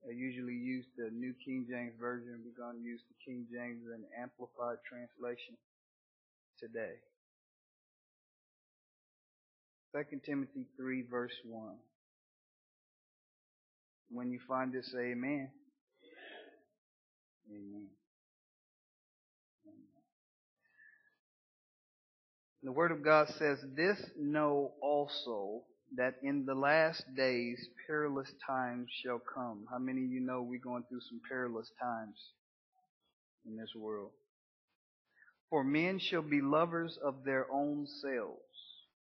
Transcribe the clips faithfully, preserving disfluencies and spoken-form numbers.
I usually use the New King James Version. We're going to use the King James and Amplified Translation today. Second Timothy three, verse one. When you find this, say amen. Amen. Amen. The Word of God says, "This know also, that in the last days perilous times shall come." How many of you know we're going through some perilous times in this world? "For men shall be lovers of their own selves,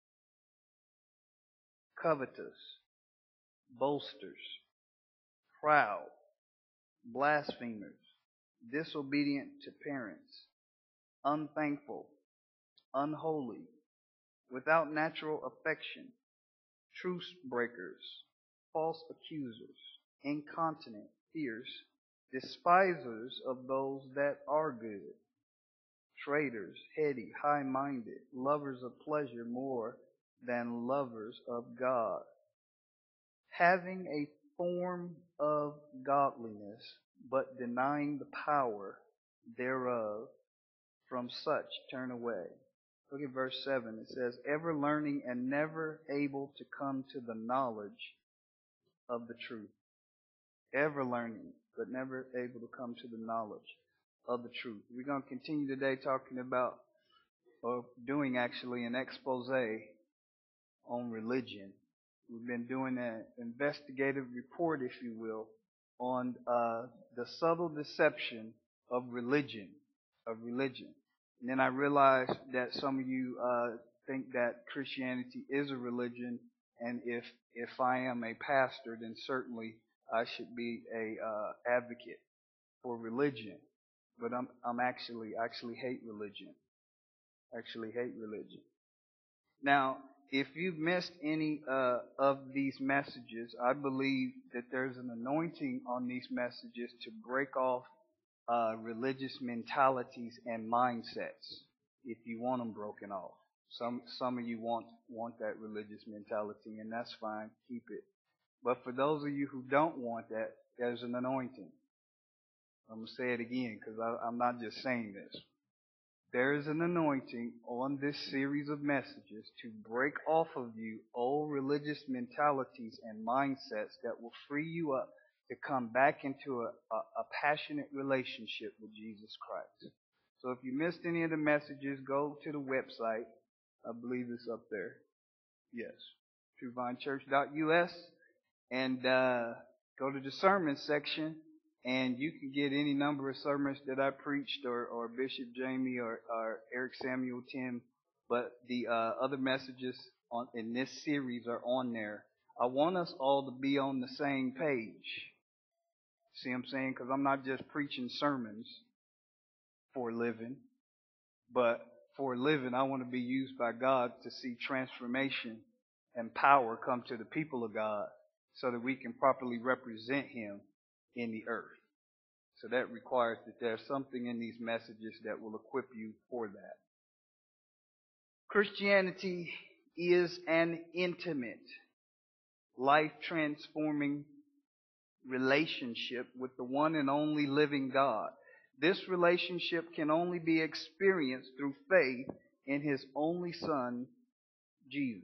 covetous, boasters, proud, blasphemers, disobedient to parents, unthankful, unholy, without natural affection, truce breakers, false accusers, incontinent, fierce, despisers of those that are good, traitors, heady, high-minded, lovers of pleasure more than lovers of God, having a form of godliness, but denying the power thereof. From such turn away." Look at verse seven. It says, "Ever learning and never able to come to the knowledge of the truth." Ever learning, but never able to come to the knowledge of the truth. We're going to continue today talking about, or doing actually, an expose on religion. We've been doing an investigative report, if you will, on uh, the subtle deception of religion, of religion. And then I realized that some of you uh, think that Christianity is a religion, and if if I am a pastor, then certainly I should be a uh, advocate for religion. But I'm I'm actually actually hate religion. Actually hate religion. Now, if you've missed any uh, of these messages, I believe that there's an anointing on these messages to break off uh, religious mentalities and mindsets. If you want them broken off, some some of you want want that religious mentality, and that's fine. Keep it. But for those of you who don't want that, there's an anointing. I'm gonna say it again because I'm not just saying this. There is an anointing on this series of messages to break off of you old religious mentalities and mindsets that will free you up to come back into a, a, a passionate relationship with Jesus Christ. So if you missed any of the messages, go to the website. I believe it's up there. Yes, true vine church dot U S, and uh, go to the sermon section. And you can get any number of sermons that I preached, or, or Bishop Jamie, or, or Eric Samuel Tim. But the uh, other messages on, in this series are on there. I want us all to be on the same page. See what I'm saying? Because I'm not just preaching sermons for a living. But for a living, I want to be used by God to see transformation and power come to the people of God so that we can properly represent Him in the earth. So that requires that there's something in these messages that will equip you for that. Christianity is an intimate, life-transforming relationship with the one and only living God. This relationship can only be experienced through faith in His only Son, Jesus.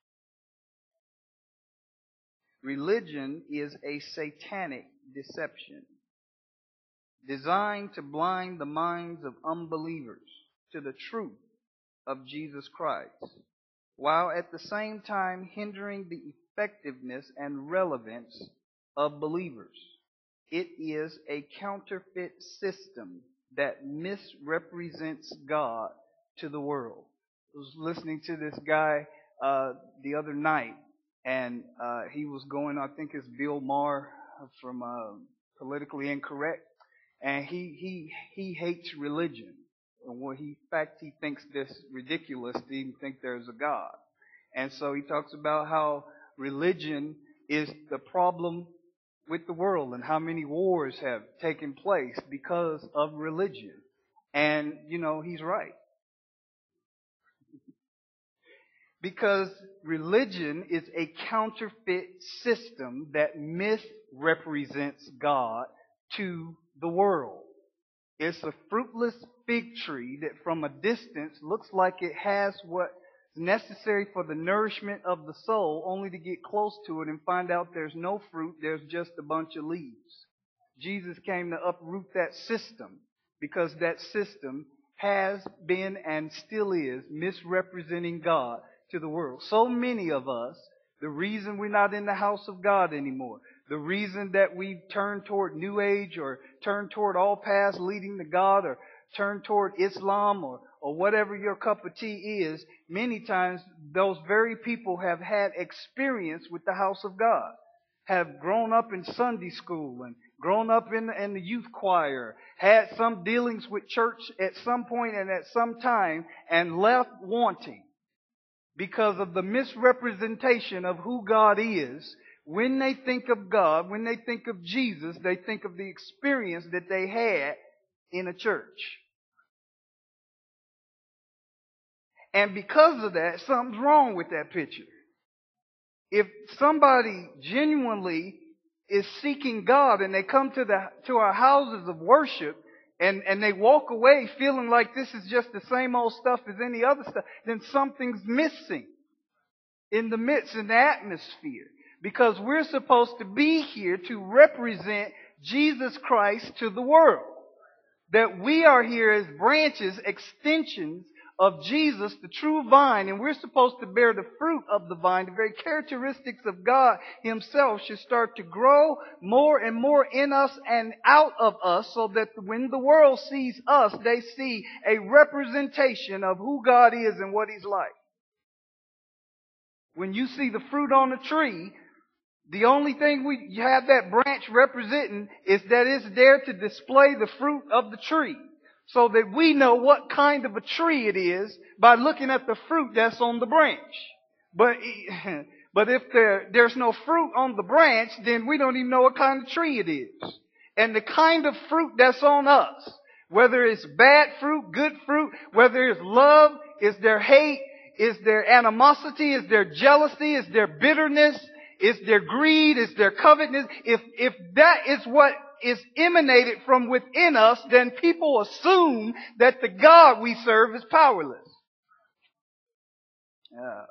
Religion is a satanic deception designed to blind the minds of unbelievers to the truth of Jesus Christ, while at the same time hindering the effectiveness and relevance of believers. It is a counterfeit system that misrepresents God to the world. I was listening to this guy uh, the other night, and uh, he was going, I think it's Bill Maher from uh, Politically Incorrect, and he he he hates religion. And what he, in fact, he thinks this ridiculous to even think there's a God. And so he talks about how religion is the problem with the world and how many wars have taken place because of religion. And, you know, he's right. Because religion is a counterfeit system that mis- represents God to the world. It's a fruitless fig tree that from a distance looks like it has what's necessary for the nourishment of the soul, only to get close to it and find out there's no fruit, there's just a bunch of leaves. Jesus came to uproot that system because that system has been and still is misrepresenting God to the world. So many of us, the reason we're not in the house of God anymore, the reason that we've turned toward New Age or turned toward all paths leading to God or turned toward Islam or, or whatever your cup of tea is, many times those very people have had experience with the house of God, have grown up in Sunday school and grown up in the, in the youth choir, had some dealings with church at some point and at some time, and left wanting because of the misrepresentation of who God is. When they think of God, when they think of Jesus, they think of the experience that they had in a church. And because of that, something's wrong with that picture. If somebody genuinely is seeking God and they come to the to our houses of worship and, and they walk away feeling like this is just the same old stuff as any other stuff, then something's missing in the midst, in the atmosphere. Because we're supposed to be here to represent Jesus Christ to the world. That we are here as branches, extensions of Jesus, the true vine, and we're supposed to bear the fruit of the vine. The very characteristics of God Himself should start to grow more and more in us and out of us, so that when the world sees us, they see a representation of who God is and what He's like. When you see the fruit on the tree, the only thing we have that branch representing is that it's there to display the fruit of the tree, so that we know what kind of a tree it is by looking at the fruit that's on the branch. But but if there, there's no fruit on the branch, then we don't even know what kind of tree it is. And the kind of fruit that's on us, whether it's bad fruit, good fruit, whether it's love, is there hate, is there animosity, is there jealousy, is there bitterness, is there greed, is there covetousness, if if that is what is emanated from within us, then people assume that the God we serve is powerless. Uh,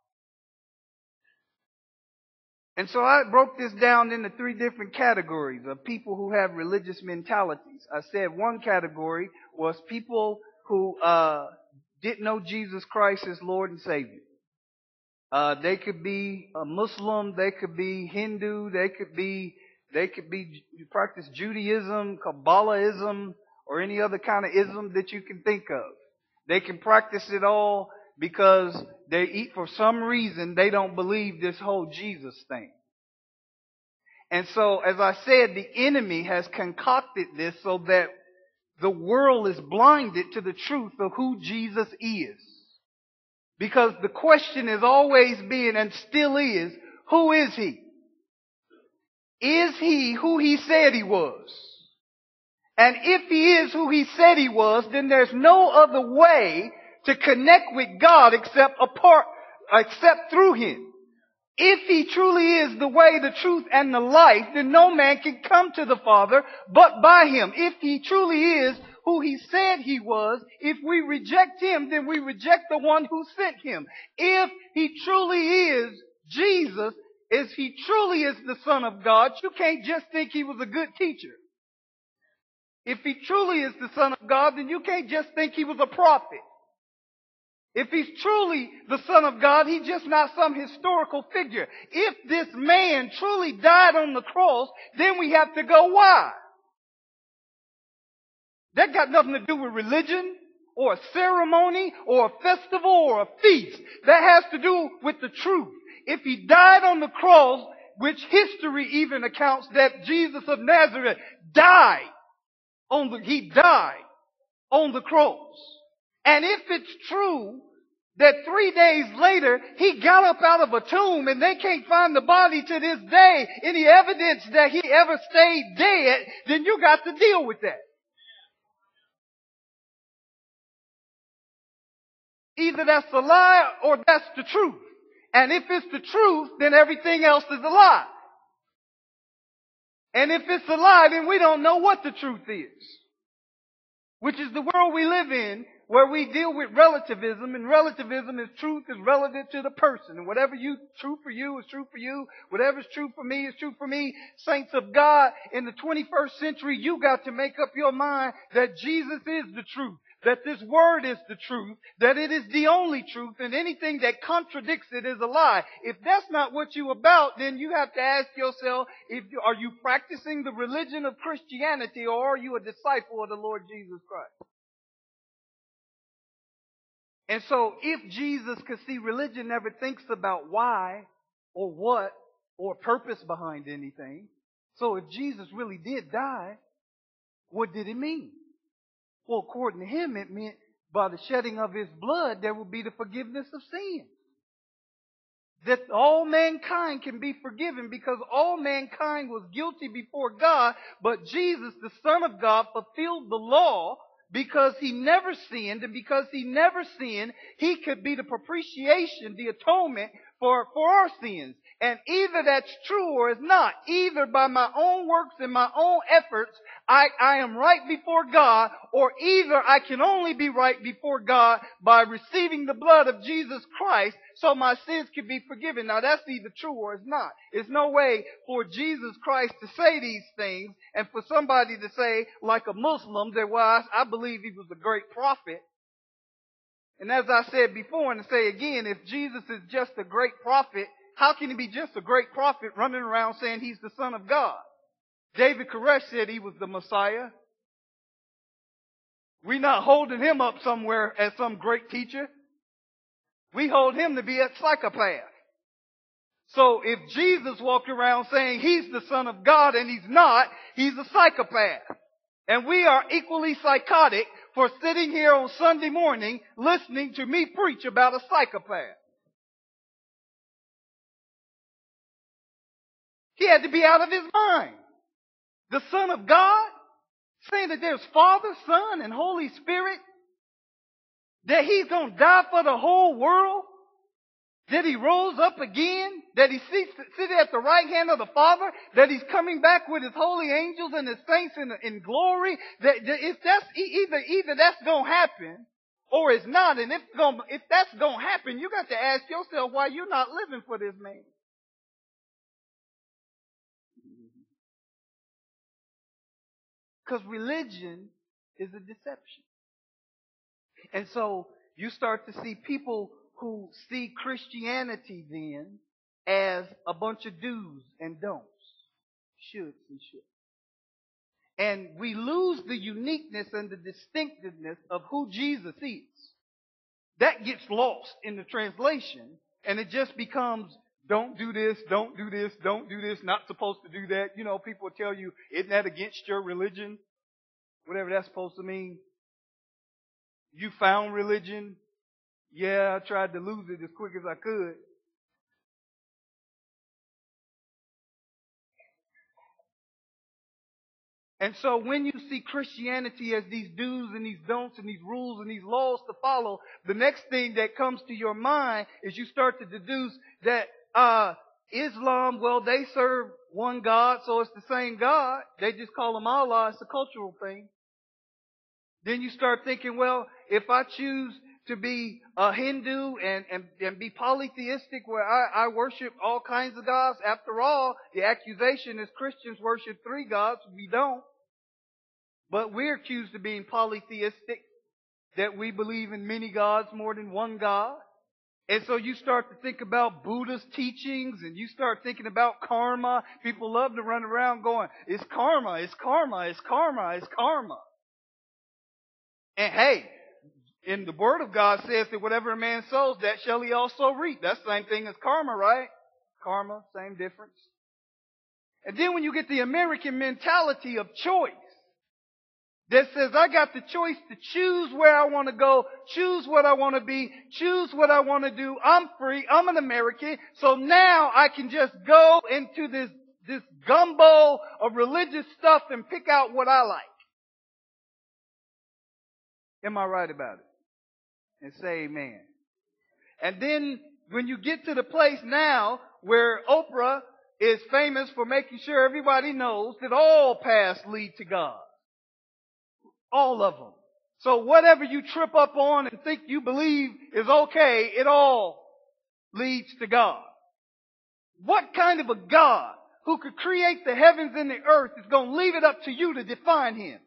and so I broke this down into three different categories of people who have religious mentalities. I said one category was people who uh, didn't know Jesus Christ as Lord and Savior. Uh, they could be a Muslim, they could be Hindu, they could be They could be practice Judaism, Kabbalahism, or any other kind of ism that you can think of. They can practice it all because they eat, for some reason, they don't believe this whole Jesus thing. And so, as I said, the enemy has concocted this so that the world is blinded to the truth of who Jesus is. Because the question has always been and still is, who is He? Is He who He said He was? And if He is who He said He was, then there's no other way to connect with God except apart, except through Him. If He truly is the way, the truth, and the life, then no man can come to the Father but by Him. If He truly is who He said He was, if we reject Him, then we reject the one who sent Him. If He truly is Jesus, if He truly is the Son of God, you can't just think He was a good teacher. If He truly is the Son of God, then you can't just think He was a prophet. If He's truly the Son of God, He's just not some historical figure. If this man truly died on the cross, then we have to go, why? That got nothing to do with religion, or a ceremony, or a festival, or a feast. That has to do with the truth. If He died on the cross, which history even accounts that Jesus of Nazareth died on the, He died on the cross. And if it's true that three days later He got up out of a tomb and they can't find the body to this day, any evidence that He ever stayed dead, then you got to deal with that. Either that's a lie or that's the truth. And if it's the truth, then everything else is a lie. And if it's a lie, then we don't know what the truth is. Which is the world we live in, where we deal with relativism, and relativism is truth is relative to the person. And whatever you true for you is true for you. Whatever's true for me is true for me. Saints of God, in the twenty-first century, you got to make up your mind that Jesus is the truth. That this word is the truth, that it is the only truth, and anything that contradicts it is a lie. If that's not what you're about, then you have to ask yourself, if you, are you practicing the religion of Christianity, or are you a disciple of the Lord Jesus Christ? And so, if Jesus, because see, religion never thinks about why, or what, or purpose behind anything. So if Jesus really did die, what did it mean? Well, according to him, it meant by the shedding of his blood, there will be the forgiveness of sin. That all mankind can be forgiven because all mankind was guilty before God, but Jesus, the Son of God, fulfilled the law because he never sinned, and because he never sinned, he could be the propitiation, the atonement for, for our sins. And either that's true or it's not. Either by my own works and my own efforts, I, I am right before God, or either I can only be right before God by receiving the blood of Jesus Christ so my sins can be forgiven. Now that's either true or it's not. There's no way for Jesus Christ to say these things and for somebody to say, like a Muslim, that, well, I, I believe he was a great prophet. And as I said before, and to say again, if Jesus is just a great prophet, how can he be just a great prophet running around saying he's the Son of God? David Koresh said he was the Messiah. We're not holding him up somewhere as some great teacher. We hold him to be a psychopath. So if Jesus walked around saying he's the Son of God and he's not, he's a psychopath. And we are equally psychotic for sitting here on Sunday morning listening to me preach about a psychopath. He had to be out of his mind. The Son of God, saying that there's Father, Son, and Holy Spirit, that he's going to die for the whole world, that he rose up again, that he sits, sits at the right hand of the Father, that he's coming back with his holy angels and his saints in, in glory, that, that if that's either either that's going to happen or it's not, and if, gonna, if that's going to happen, you got to ask yourself why you're not living for this man. Because religion is a deception. And so you start to see people who see Christianity then as a bunch of do's and don'ts. Shoulds and shoulds. And we lose the uniqueness and the distinctiveness of who Jesus is. That gets lost in the translation, and it just becomes, don't do this, don't do this, don't do this, not supposed to do that. You know, people tell you, isn't that against your religion? Whatever that's supposed to mean. You found religion. Yeah, I tried to lose it as quick as I could. And so when you see Christianity as these do's and these don'ts and these rules and these laws to follow, the next thing that comes to your mind is you start to deduce that uh Islam, well, they serve one God, so it's the same God. They just call him Allah. It's a cultural thing. Then you start thinking, well, if I choose to be a Hindu and, and, and be polytheistic where I, I worship all kinds of gods, after all, the accusation is Christians worship three gods. We don't. But we're accused of being polytheistic, that we believe in many gods more than one God. And so you start to think about Buddha's teachings, and you start thinking about karma. People love to run around going, it's karma, it's karma, it's karma, it's karma. And hey, in the Word of God says that whatever a man sows, that shall he also reap. That's the same thing as karma, right? Karma, same difference. And then when you get the American mentality of choice, that says I got the choice to choose where I want to go, choose what I want to be, choose what I want to do. I'm free. I'm an American. So now I can just go into this, this gumbo of religious stuff and pick out what I like. Am I right about it? And say amen. And then when you get to the place now where Oprah is famous for making sure everybody knows that all paths lead to God. All of them. So whatever you trip up on and think you believe is okay, it all leads to God. What kind of a God who could create the heavens and the earth is going to leave it up to you to define Him?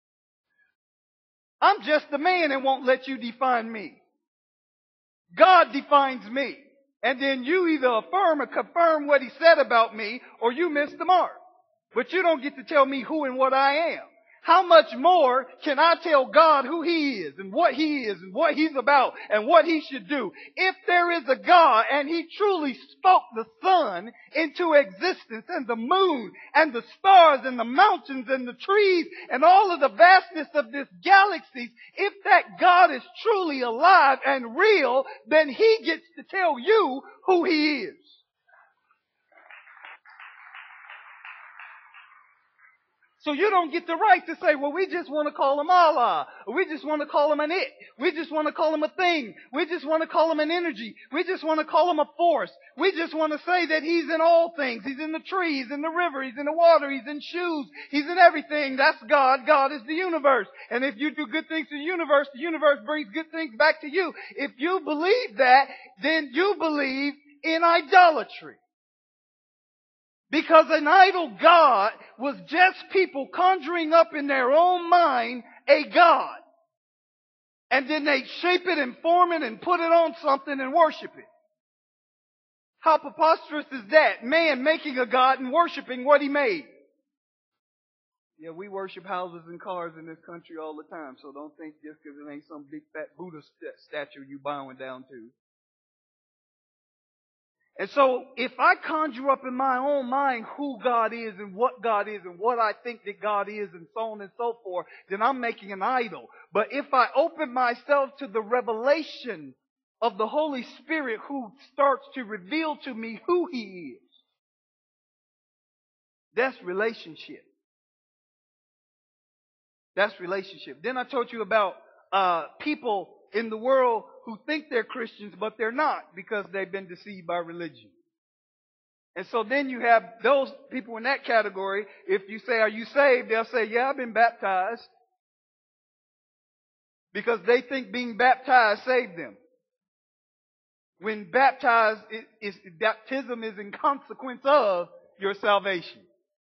I'm just a man and won't let you define me. God defines me. And then you either affirm or confirm what He said about me, or you miss the mark. But you don't get to tell me who and what I am. How much more can I tell God who He is and what He is and what He's about and what He should do? If there is a God and He truly spoke the sun into existence and the moon and the stars and the mountains and the trees and all of the vastness of this galaxy, if that God is truly alive and real, then He gets to tell you who He is. So you don't get the right to say, well, we just want to call Him Allah. Or we just want to call Him an it. We just want to call Him a thing. We just want to call Him an energy. We just want to call Him a force. We just want to say that He's in all things. He's in the tree. He's in the river. He's in the water. He's in shoes. He's in everything. That's God. God is the universe. And if you do good things to the universe, the universe brings good things back to you. If you believe that, then you believe in idolatry. Because an idol God was just people conjuring up in their own mind a God. And then they shape it and form it and put it on something and worship it. How preposterous is that? Man making a God and worshiping what He made. Yeah, we worship houses and cars in this country all the time. So don't think just because it ain't some big fat Buddha st- statue you bowing down to. And so, if I conjure up in my own mind who God is and what God is and what I think that God is and so on and so forth, then I'm making an idol. But if I open myself to the revelation of the Holy Spirit who starts to reveal to me who He is, that's relationship. That's relationship. Then I told you about uh, people in the world who think they're Christians, but they're not because they've been deceived by religion. And so then you have those people in that category. If you say, are you saved? They'll say, yeah, I've been baptized. Because they think being baptized saved them. When baptized, it, it's, baptism is in consequence of your salvation.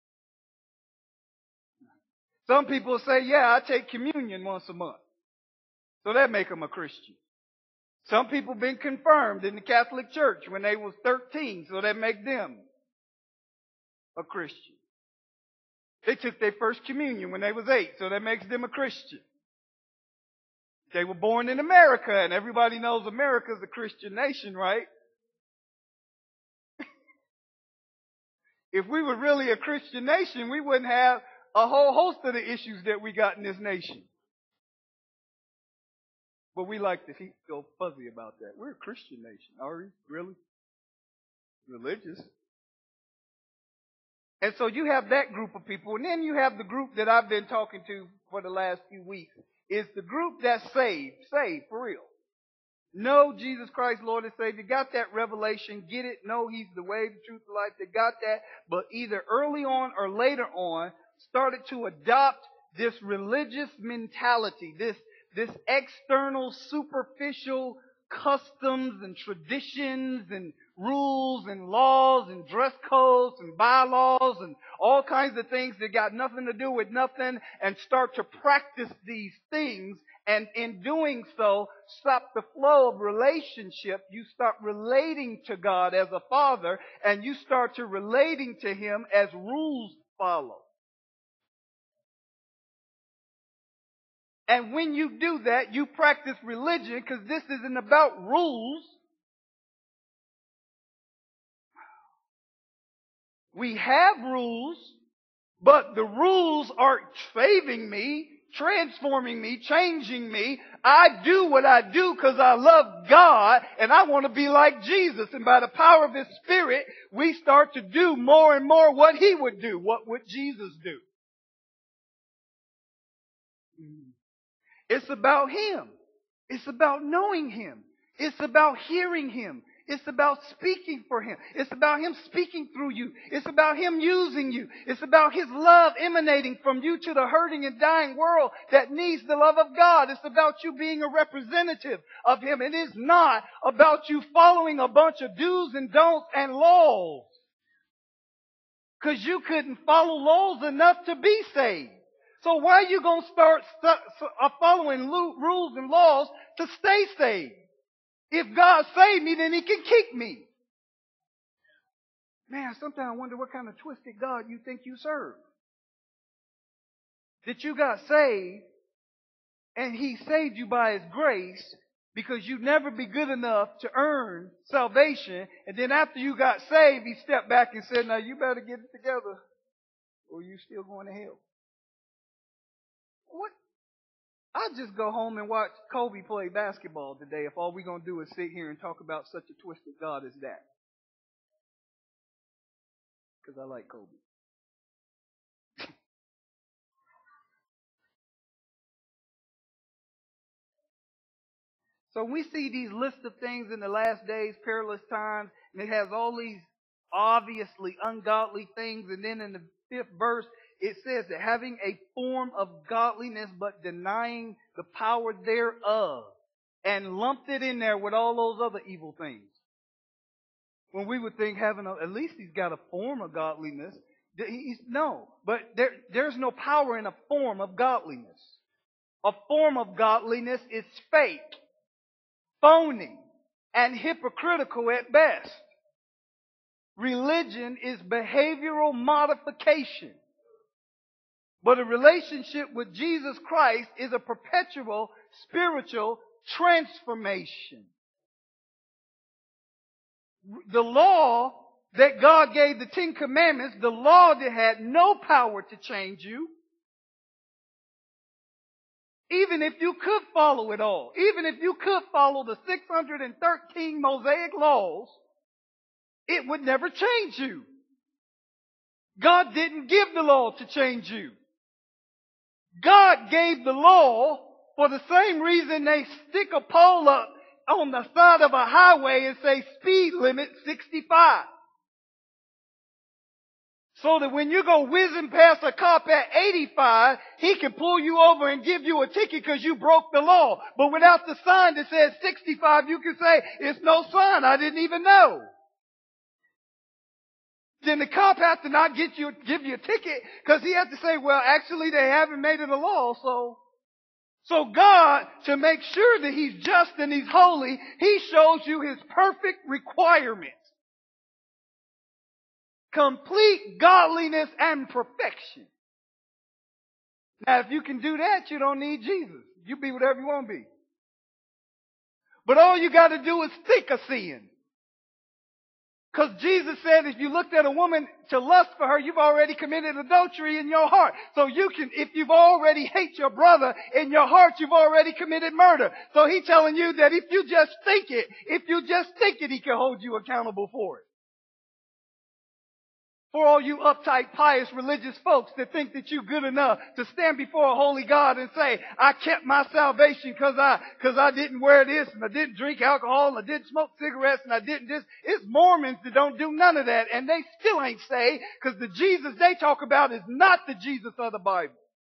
Some people say, yeah, I take communion once a month. So that make them a Christian. Some people been confirmed in the Catholic Church when they was thirteen, so that make them a Christian. They took their first communion when they was eight, so that makes them a Christian. They were born in America, and everybody knows America's a Christian nation, right? If we were really a Christian nation, we wouldn't have a whole host of the issues that we got in this nation. But we like to feel fuzzy about that. We're a Christian nation. Are we? Really? Religious. And so you have that group of people. And then you have the group that I've been talking to for the last few weeks. Is the group that's saved. Saved, for real. Know Jesus Christ, Lord and Savior. Got that revelation. Get it. Know He's the way, the truth, the life. They got that. But either early on or later on, started to adopt this religious mentality. This This external, superficial customs and traditions and rules and laws and dress codes and bylaws and all kinds of things that got nothing to do with nothing, and start to practice these things, and in doing so, stop the flow of relationship. You start relating to God as a father, and you start to relating to Him as rules follow. And when you do that, you practice religion, because this isn't about rules. We have rules, but the rules aren't saving me, transforming me, changing me. I do what I do because I love God and I want to be like Jesus. And by the power of His Spirit, we start to do more and more what He would do. What would Jesus do? It's about Him. It's about knowing Him. It's about hearing Him. It's about speaking for Him. It's about Him speaking through you. It's about Him using you. It's about His love emanating from you to the hurting and dying world that needs the love of God. It's about you being a representative of Him. It is not about you following a bunch of do's and don'ts and laws. Because you couldn't follow laws enough to be saved. So why are you going to start stu- following rules and laws to stay saved? If God saved me, then He can kick me. Man, sometimes I wonder what kind of twisted God you think you serve. That you got saved, and He saved you by His grace, because you'd never be good enough to earn salvation. And then after you got saved, He stepped back and said, now you better get it together, or you still going to hell. What? I'll just go home and watch Kobe play basketball today if all we're going to do is sit here and talk about such a twisted God as that. Because I like Kobe. So we see these lists of things in the last days, perilous times, and it has all these obviously ungodly things. And then in the fifth verse, it says that having a form of godliness but denying the power thereof, and lumped it in there with all those other evil things. When we would think having a, at least he's got a form of godliness. He's, no, but there, there's no power in a form of godliness. A form of godliness is fake, phony, and hypocritical at best. Religion is behavioral modification. But a relationship with Jesus Christ is a perpetual spiritual transformation. The law that God gave, the Ten Commandments, the law that had no power to change you, even if you could follow it all, even if you could follow the six hundred thirteen Mosaic laws, it would never change you. God didn't give the law to change you. God gave the law for the same reason they stick a pole up on the side of a highway and say speed limit sixty-five. So that when you go whizzing past a cop at eighty-five, he can pull you over and give you a ticket because you broke the law. But without the sign that says sixty-five, you can say, it's no sign, I didn't even know. Then the cop has to not get you, give you a ticket because he has to say, well, actually they haven't made it a law, so. So God, to make sure that He's just and He's holy, He shows you His perfect requirements. Complete godliness and perfection. Now, if you can do that, you don't need Jesus. You be whatever you want to be. But all you got to do is think of sin. Because Jesus said if you looked at a woman to lust for her, you've already committed adultery in your heart. So you can, if you've already hate your brother in your heart, you've already committed murder. So He's telling you that if you just think it, if you just think it, He can hold you accountable for it. For all you uptight, pious, religious folks that think that you're good enough to stand before a holy God and say, I kept my salvation because I, because I didn't wear this and I didn't drink alcohol and I didn't smoke cigarettes and I didn't this. It's Mormons that don't do none of that and they still ain't saved because the Jesus they talk about is not the Jesus of the Bible.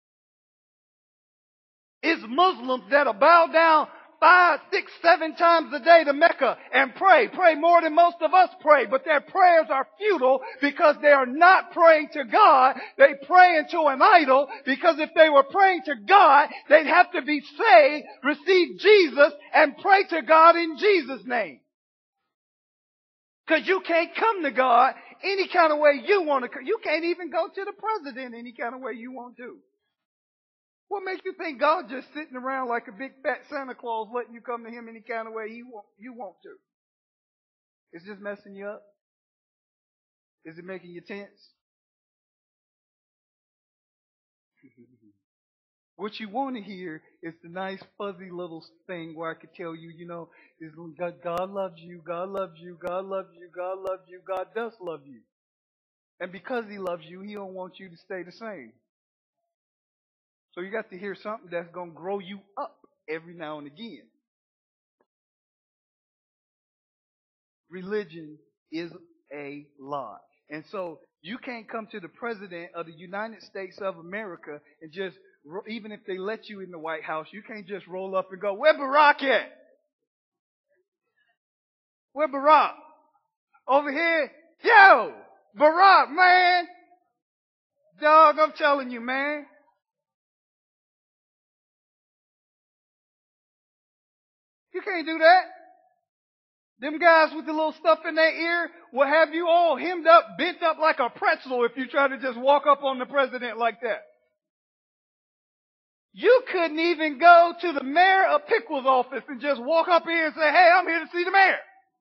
It's Muslims that'll bow down five, six, seven times a day to Mecca and pray. Pray more than most of us pray. But their prayers are futile because they are not praying to God. They pray into an idol because if they were praying to God, they'd have to be saved, receive Jesus, and pray to God in Jesus' name. Because you can't come to God any kind of way you want to. You can't even go to the president any kind of way you want to. What makes you think God just sitting around like a big fat Santa Claus letting you come to Him any kind of way you want, you want to? It's just messing you up? Is it making you tense? What you want to hear is the nice fuzzy little thing where I could tell you, you know, is God, God loves you, God loves you, God loves you, God loves you, God does love you. And because He loves you, He don't want you to stay the same. So you got to hear something that's going to grow you up every now and again. religion is a lie. And so you can't come to the President of the United States of America and just, even if they let you in the White House, you can't just roll up and go, where Barack at? Where Barack? Over here? Yo! Barack, man! Dog, I'm telling you, man. You can't do that. Them guys with the little stuff in their ear will have you all hemmed up, bent up like a pretzel if you try to just walk up on the president like that. You couldn't even go to the mayor of Pickles' office and just walk up here and say, hey, I'm here to see the mayor.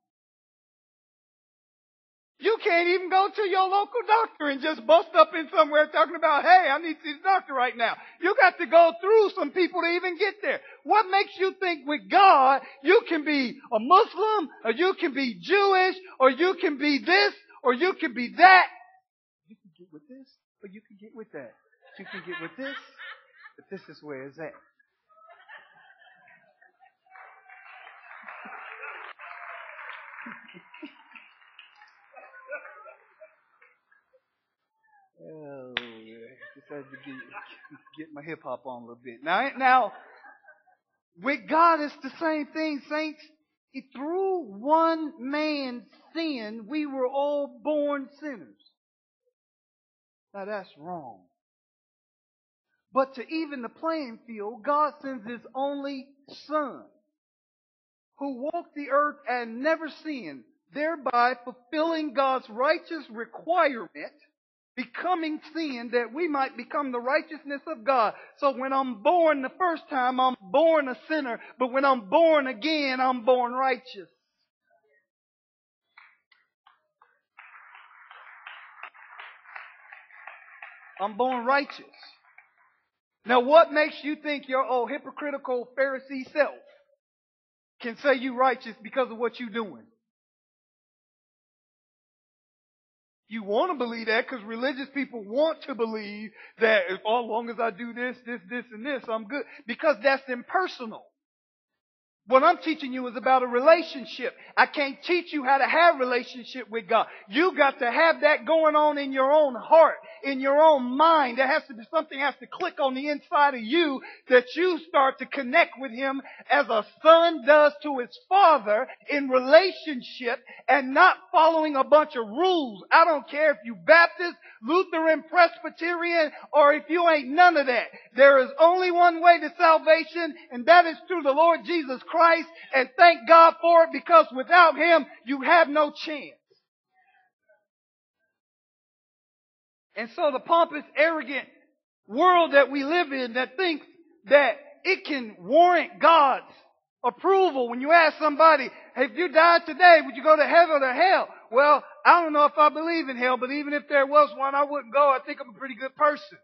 You can't even go to your local doctor and just bust up in somewhere talking about, hey, I need to see the doctor right now. You got to go through some people to even get there. What makes you think with God you can be a Muslim, or you can be Jewish, or you can be this, or you can be that? You can get with this, or you can get with that. You can get with this, but this is where it's at. Oh, just had to get, get my hip hop on a little bit. Now, now, with God, it's the same thing, saints. It, through one man's sin, we were all born sinners. Now, that's wrong. But to even the playing field, God sends His only Son, who walked the earth and never sinned, thereby fulfilling God's righteous requirement, becoming sin that we might become the righteousness of God. So when I'm born the first time, I'm born a sinner. But when I'm born again, I'm born righteous. I'm born righteous. Now what makes you think your old hypocritical Pharisee self can say you righteous because of what you're doing? You want to believe that because religious people want to believe that as long as I do this, this, this, and this, I'm good. Because that's impersonal. What I'm teaching you is about a relationship. I can't teach you how to have a relationship with God. You got to have that going on in your own heart, in your own mind. There has to be something has to click on the inside of you that you start to connect with Him as a son does to his father in relationship and not following a bunch of rules. I don't care if you Baptist, Lutheran, Presbyterian, or if you ain't none of that. There is only one way to salvation, and that is through the Lord Jesus Christ, and thank God for it, because without Him, you have no chance. And so the pompous, arrogant world that we live in that thinks that it can warrant God's approval when you ask somebody, hey, if you died today, would you go to heaven or hell? Well, I don't know if I believe in hell, but even if there was one, I wouldn't go. I think I'm a pretty good person.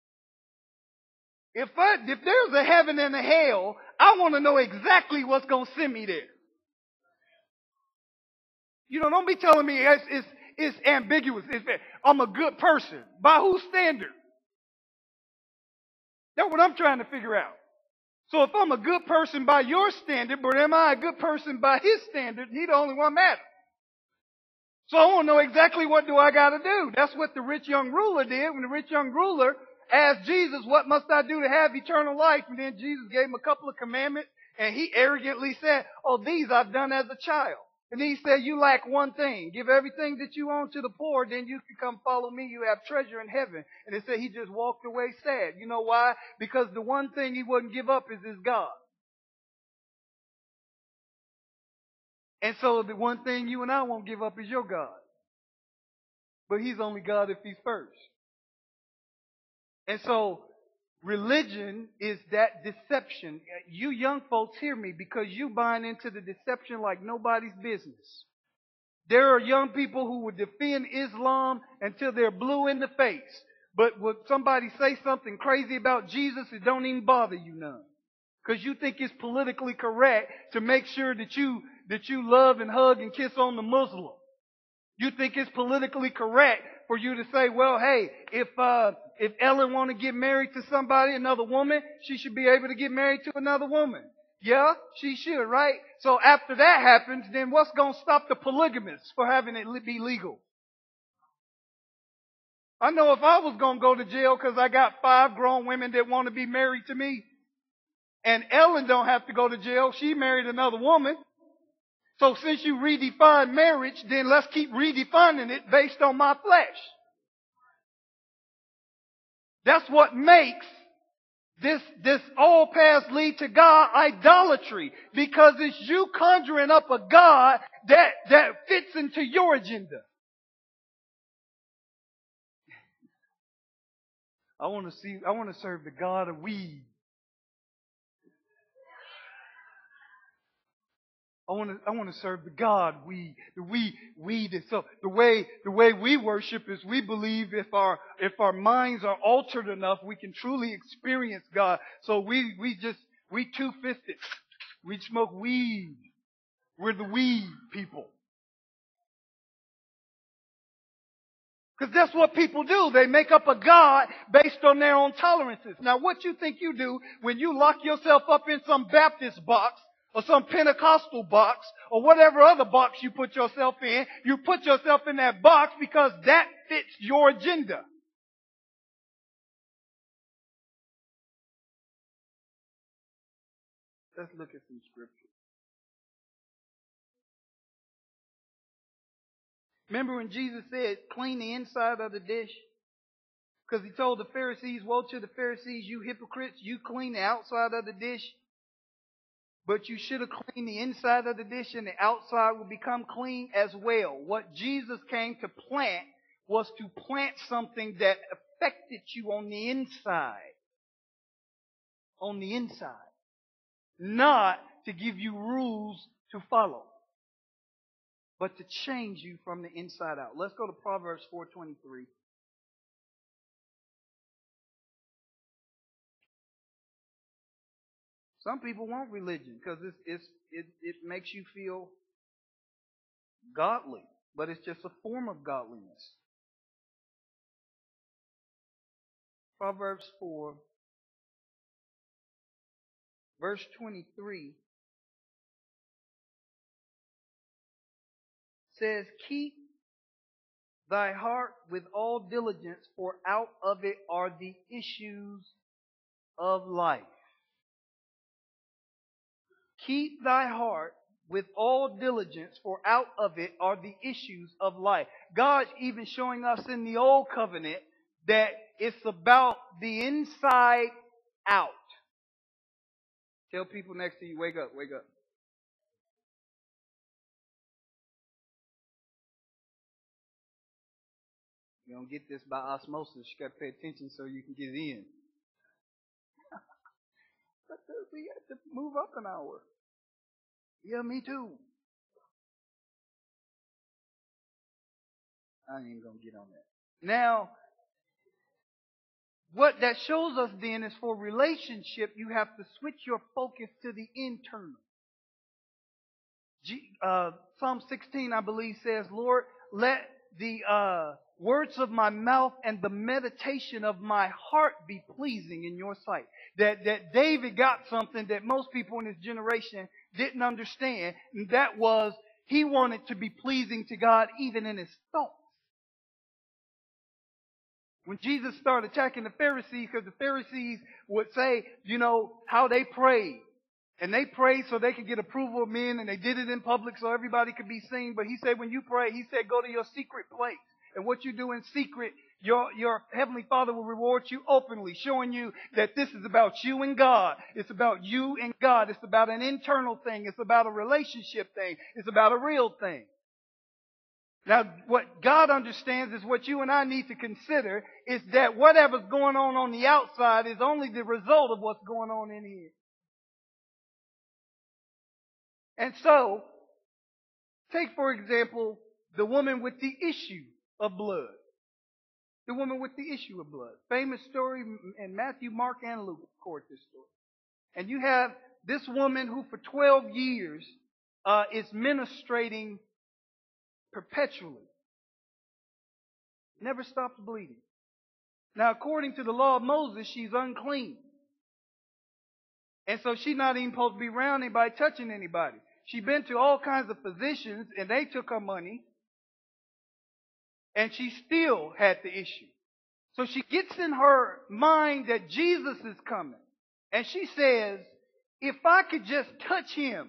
If I, if there's a heaven and a hell, I want to know exactly what's going to send me there. You know, don't be telling me it's, it's, it's ambiguous. It's, I'm a good person. By whose standard? That's what I'm trying to figure out. So if I'm a good person by your standard, but am I a good person by His standard? He the only one matters. So I want to know exactly what do I got to do. That's what the rich young ruler did when the rich young ruler asked Jesus, what must I do to have eternal life? And then Jesus gave him a couple of commandments, and he arrogantly said, oh, these I've done as a child. And he said, you lack one thing. Give everything that you own to the poor, then you can come follow me. You have treasure in heaven. And it said he just walked away sad. You know why? Because the one thing he wouldn't give up is his God. And so the one thing you and I won't give up is your God. But He's only God if He's first. And so religion is that deception. You young folks hear me, because you buying into the deception like nobody's business. There are young people who would defend Islam until they're blue in the face. But when somebody say something crazy about Jesus, it don't even bother you none. Because you think it's politically correct to make sure that you that you love and hug and kiss on the Muslim. You think it's politically correct for you to say, well, hey, if uh, if Ellen want to get married to somebody, another woman, she should be able to get married to another woman. Yeah, she should, right? So after that happens, then what's going to stop the polygamists for having it be legal? I know if I was going to go to jail because I got five grown women that want to be married to me, and Ellen don't have to go to jail, she married another woman. So since you redefine marriage, then let's keep redefining it based on my flesh. That's what makes this, this all paths lead to God idolatry. Because it's you conjuring up a God that, that fits into your agenda. I want to see, I want to serve the God of weed. I want to, I want to serve the God we, the we, we. So the way, the way we worship is we believe if our, if our minds are altered enough, we can truly experience God. So we, we just, we two-fisted. We smoke weed. We're the weed people. Because that's what people do. They make up a God based on their own tolerances. Now what you think you do when you lock yourself up in some Baptist box or some Pentecostal box or whatever other box you put yourself in, you put yourself in that box because that fits your agenda. Let's look at some scripture. Remember when Jesus said, clean the inside of the dish? Because he told the Pharisees, woe to the Pharisees, you hypocrites, you clean the outside of the dish. But you should have cleaned the inside of the dish and the outside will become clean as well. What Jesus came to plant was to plant something that affected you on the inside. On the inside. Not to give you rules to follow. But to change you from the inside out. Let's go to Proverbs four twenty-three. Some people want religion because it's, it's, it, it makes you feel godly. But it's just a form of godliness. Proverbs four, verse twenty-three says, keep thy heart with all diligence, for out of it are the issues of life. Keep thy heart with all diligence, for out of it are the issues of life. God's even showing us in the old covenant that it's about the inside out. Tell people next to you, wake up, wake up. You don't get this by osmosis. You got to pay attention so you can get in. But we have to move up an hour. Yeah, me too. I ain't going to get on that. Now, what that shows us then is for relationship, you have to switch your focus to the internal. G, uh, Psalm sixteen, I believe, says, Lord, let the uh, words of my mouth and the meditation of my heart be pleasing in your sight. That, that David got something that most people in his generation didn't understand. And that was, he wanted to be pleasing to God even in his thoughts. When Jesus started attacking the Pharisees, because the Pharisees would say, you know, how they prayed. And they prayed so they could get approval of men, and they did it in public so everybody could be seen. But he said, when you pray, he said, go to your secret place. And what you do in secret, your, your Heavenly Father will reward you openly, showing you that this is about you and God. It's about you and God. It's about an internal thing. It's about a relationship thing. It's about a real thing. Now, what God understands is what you and I need to consider is that whatever's going on on the outside is only the result of what's going on in here. And so, take for example, the woman with the issue of blood. The woman with the issue of blood. Famous story in Matthew, Mark, and Luke record this story. And you have this woman who for twelve years uh, is ministrating perpetually. Never stopped bleeding. Now, according to the law of Moses, she's unclean. And so she's not even supposed to be around anybody, touching anybody. She's been to all kinds of physicians, and they took her money, and she still had the issue. So she gets in her mind that Jesus is coming. And she says, if I could just touch him,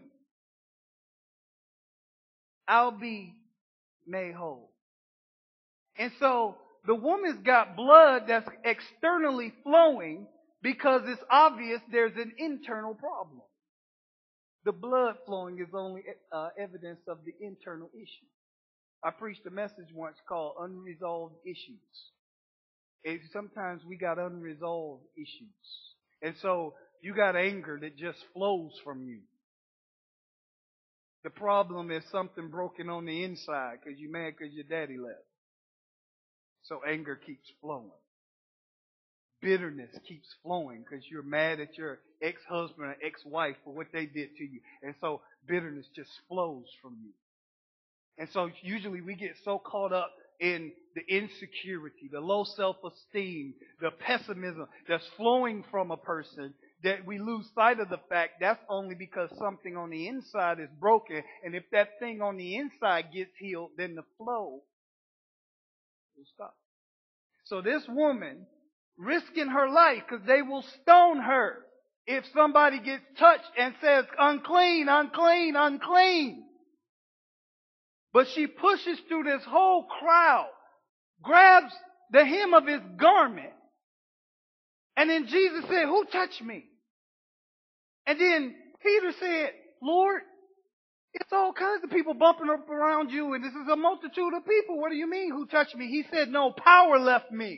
I'll be made whole. And so the woman's got blood that's externally flowing because it's obvious there's an internal problem. The blood flowing is only uh, evidence of the internal issue. I preached a message once called Unresolved Issues. And sometimes we got unresolved issues. And so you got anger that just flows from you. The problem is something broken on the inside because you're mad because your daddy left. So anger keeps flowing. Bitterness keeps flowing because you're mad at your ex-husband or ex-wife for what they did to you. And so bitterness just flows from you. And so usually we get so caught up in the insecurity, the low self-esteem, the pessimism that's flowing from a person that we lose sight of the fact that's only because something on the inside is broken. And if that thing on the inside gets healed, then the flow will stop. So this woman, risking her life because they will stone her if somebody gets touched and says, unclean, unclean, unclean. But she pushes through this whole crowd, grabs the hem of his garment, and then Jesus said, who touched me? And then Peter said, Lord, it's all kinds of people bumping up around you, and this is a multitude of people. What do you mean, who touched me? He said, no, power left me.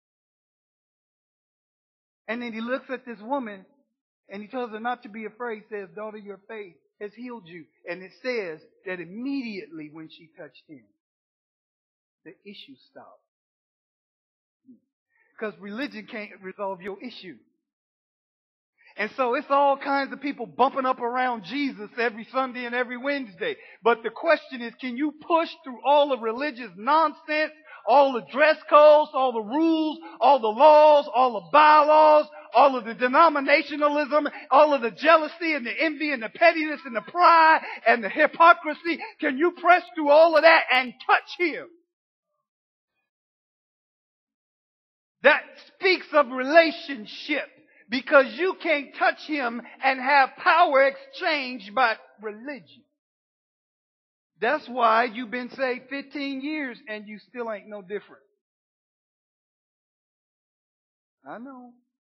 And then he looks at this woman, and he tells her not to be afraid. He says, daughter, your faith has healed you. And it says that immediately when she touched him, the issue stopped. Because religion can't resolve your issue. And so it's all kinds of people bumping up around Jesus every Sunday and every Wednesday. But the question is, can you push through all the religious nonsense, all the dress codes, all the rules, all the laws, all the bylaws, all of the denominationalism, all of the jealousy and the envy and the pettiness and the pride and the hypocrisy? Can you press through all of that and touch him? That speaks of relationship. Because you can't touch him and have power exchanged by religion. That's why you've been saved fifteen years and you still ain't no different. I know.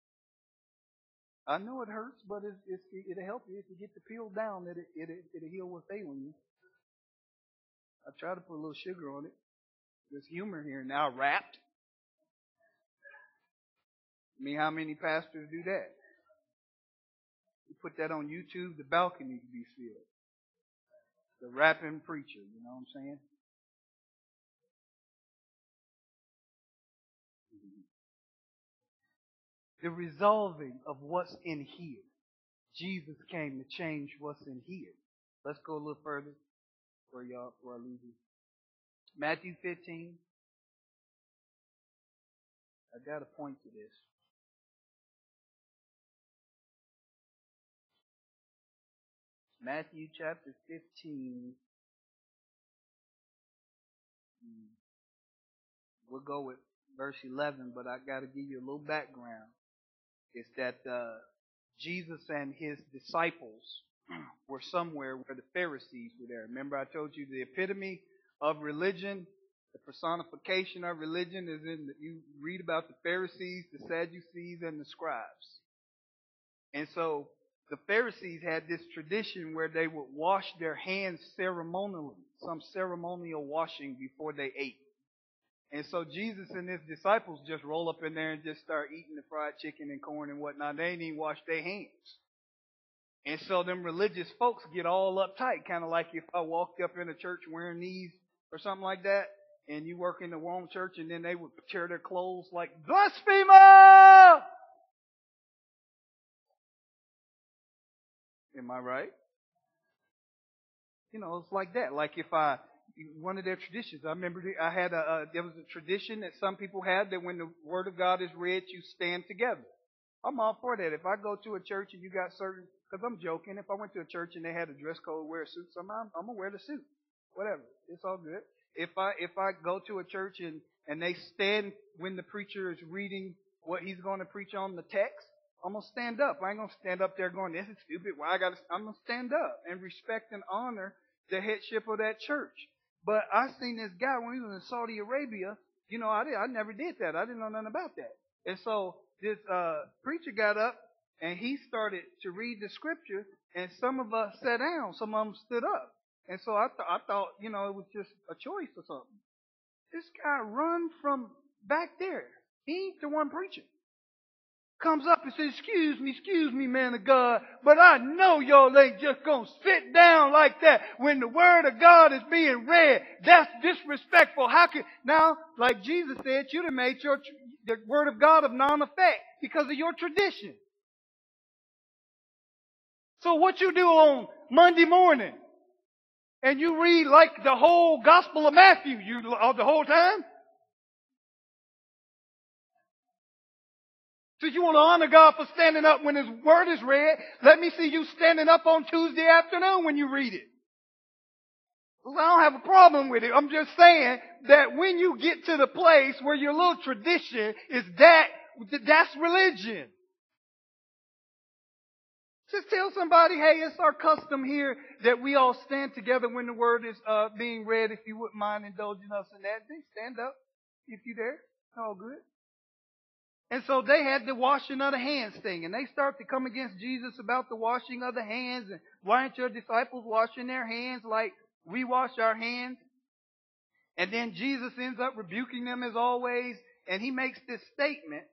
I know it hurts, but it's, it's, it'll help you if you get the pill down. It, it, it, it'll heal what's ailing you. I try to put a little sugar on it. There's humor here now, wrapped. I mean, how many pastors do that? You put that on YouTube, the balcony to be filled. The rapping preacher, you know what I'm saying? The resolving of what's in here. Jesus came to change what's in here. Let's go a little further for y'all, before I lose you. Matthew fifteen. I got to point to this. Matthew chapter fifteen. We'll go with verse eleven, but I got to give you a little background. It's that uh, Jesus and his disciples were somewhere where the Pharisees were there. Remember I told you the epitome of religion, the personification of religion is in, the, you read about the Pharisees, the Sadducees, and the scribes. And so the Pharisees had this tradition where they would wash their hands ceremonially, some ceremonial washing before they ate. And so Jesus and his disciples just roll up in there and just start eating the fried chicken and corn and whatnot. They ain't even wash their hands. And so them religious folks get all uptight, kind of like if I walked up in a church wearing these or something like that, and you work in the wrong church, and then they would tear their clothes like, blasphemer! Am I right? You know, it's like that. Like if I, one of their traditions, I remember I had a, uh, there was a tradition that some people had that when the Word of God is read, you stand together. I'm all for that. If I go to a church and you got certain, because I'm joking, if I went to a church and they had a dress code, wear a suit, so I'm, I'm gonna wear the suit. Whatever, it's all good. If I if I go to a church and and they stand when the preacher is reading what he's going to preach on the text, I'm gonna stand up. I ain't gonna stand up there going, "This is stupid." Why I got to? I'm gonna stand up and respect and honor the headship of that church. But I seen this guy when he was in Saudi Arabia. You know, I did. I never did that. I didn't know nothing about that. And so this uh, preacher got up and he started to read the scripture. And some of us sat down. Some of them stood up. And so I, th- I thought, you know, it was just a choice or something. This guy run from back there. He ain't the one preaching. Comes up and says, excuse me, excuse me, man of God, but I know y'all ain't just gonna sit down like that when the word of God is being read. That's disrespectful. How can, now, like Jesus said, you'd have made your, the word of God of non-effect because of your tradition. So what you do on Monday morning and you read like the whole Gospel of Matthew, you, uh, the whole time? So you want to honor God for standing up when His Word is read. Let me see you standing up on Tuesday afternoon when you read it. Well, I don't have a problem with it. I'm just saying that when you get to the place where your little tradition is that, that's religion. Just tell somebody, hey, it's our custom here that we all stand together when the Word is uh, being read. If you wouldn't mind indulging us in that, then stand up if you're there. All good. And so they had the washing of the hands thing. And they start to come against Jesus about the washing of the hands. And why aren't your disciples washing their hands like we wash our hands? And then Jesus ends up rebuking them as always. And He makes this statement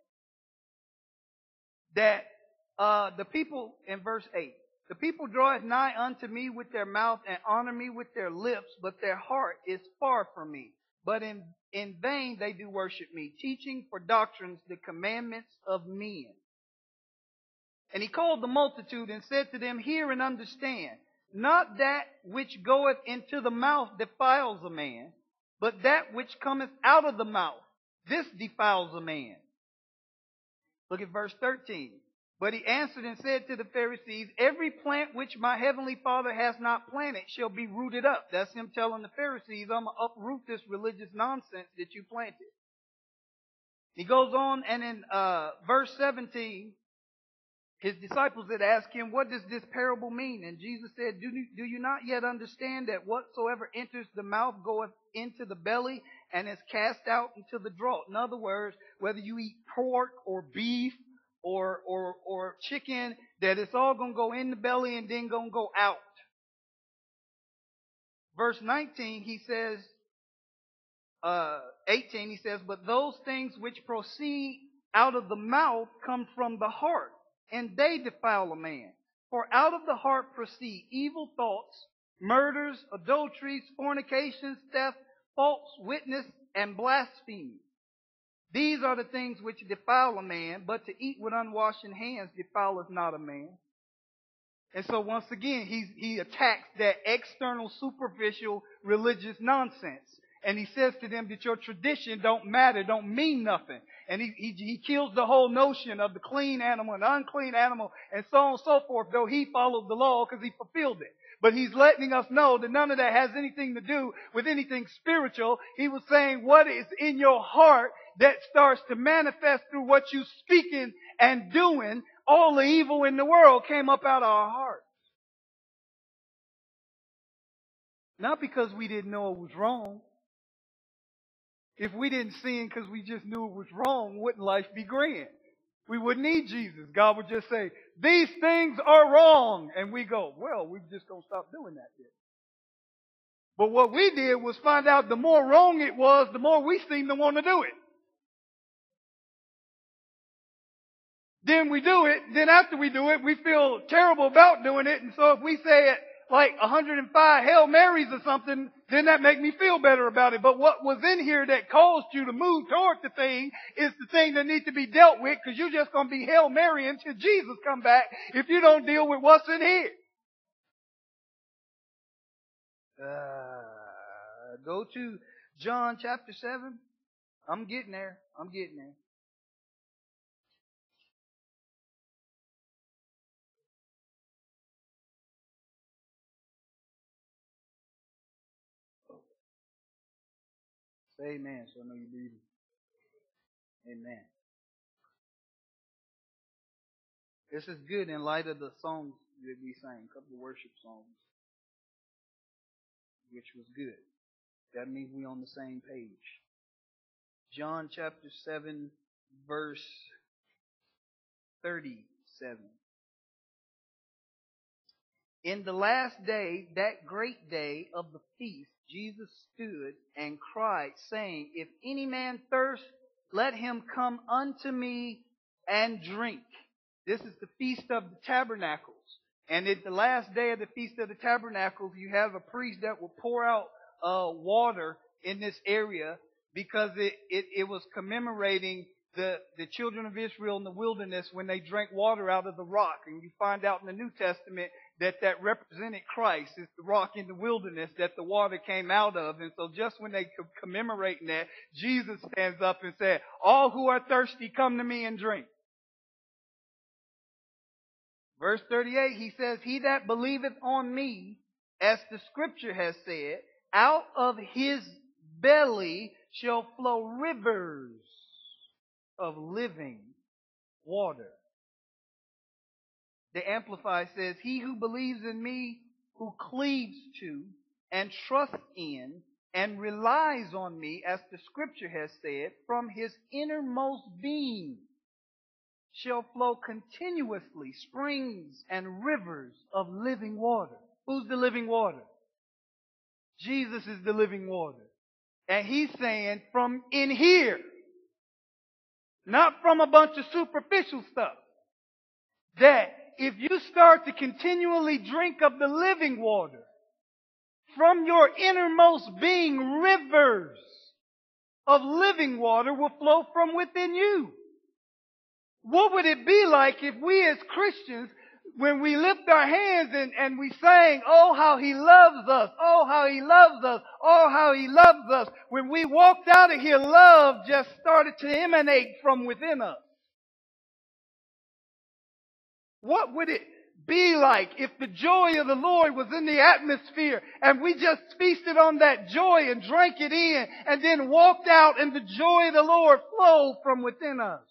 that uh, the people, in verse eight, the people draweth nigh unto me with their mouth and honor me with their lips, but their heart is far from me. But in, in vain they do worship me, teaching for doctrines the commandments of men. And He called the multitude and said to them, hear and understand. Not that which goeth into the mouth defiles a man, but that which cometh out of the mouth, this defiles a man. Look at verse thirteen. But He answered and said to the Pharisees, every plant which my heavenly Father has not planted shall be rooted up. That's Him telling the Pharisees, I'm going to uproot this religious nonsense that you planted. He goes on, and in uh, verse seventeen, His disciples had asked Him, what does this parable mean? And Jesus said, do you, do you not yet understand that whatsoever enters the mouth goeth into the belly and is cast out into the draught? In other words, whether you eat pork or beef, or or or chicken, that it's all going to go in the belly and then going to go out. Verse nineteen, he says, uh, eighteen, he says, but those things which proceed out of the mouth come from the heart, and they defile a man. For out of the heart proceed evil thoughts, murders, adulteries, fornications, theft, false witness, and blasphemy. These are the things which defile a man, but to eat with unwashed hands defileth not a man. And so once again, he, he attacks that external, superficial, religious nonsense. And he says to them that your tradition don't matter, don't mean nothing. And he, he, he kills the whole notion of the clean animal and unclean animal and so on and so forth, though he followed the law because he fulfilled it. But he's letting us know that none of that has anything to do with anything spiritual. He was saying what is in your heart that starts to manifest through what you speaking and doing. All the evil in the world came up out of our hearts. Not because we didn't know it was wrong. If we didn't sin because we just knew it was wrong, wouldn't life be grand? We wouldn't need Jesus. God would just say, these things are wrong. And we go, well, we're just going to stop doing that then. But what we did was find out the more wrong it was, the more we seemed to want to do it. Then we do it. Then after we do it, we feel terrible about doing it. And so if we say it like one hundred five Hail Marys or something, then that make me feel better about it. But what was in here that caused you to move toward the thing is the thing that needs to be dealt with, because you're just going to be Hail Mary until Jesus come back if you don't deal with what's in here. Uh, go to John chapter seven. I'm getting there. I'm getting there. Say amen, so I know you're breathing. Amen. This is good in light of the songs that we sang, a couple of worship songs, which was good. That means we're on the same page. John chapter seven, verse thirty-seven. In the last day, that great day of the feast, Jesus stood and cried, saying, If any man thirst, let him come unto me and drink. This is the Feast of the Tabernacles. And at the last day of the Feast of the Tabernacles, you have a priest that will pour out uh, water in this area because it, it, it was commemorating the, the children of Israel in the wilderness when they drank water out of the rock. And you find out in the New Testament that that represented Christ. It's the rock in the wilderness that the water came out of. And so just when they commemorating that, Jesus stands up and said, All who are thirsty, come to me and drink. Verse thirty-eight, he says, He that believeth on me, as the scripture has said, out of his belly shall flow rivers of living water. The Amplified says, He who believes in me, who cleaves to and trusts in and relies on me, as the scripture has said, from his innermost being shall flow continuously springs and rivers of living water. Who's the living water? Jesus is the living water. And he's saying from in here, not from a bunch of superficial stuff, that if you start to continually drink of the living water, from your innermost being, rivers of living water will flow from within you. What would it be like if we as Christians, when we lift our hands and, and we sang, Oh, how He loves us, oh, how He loves us, oh, how He loves us, when we walked out of here, love just started to emanate from within us? What would it be like if the joy of the Lord was in the atmosphere and we just feasted on that joy and drank it in and then walked out and the joy of the Lord flowed from within us?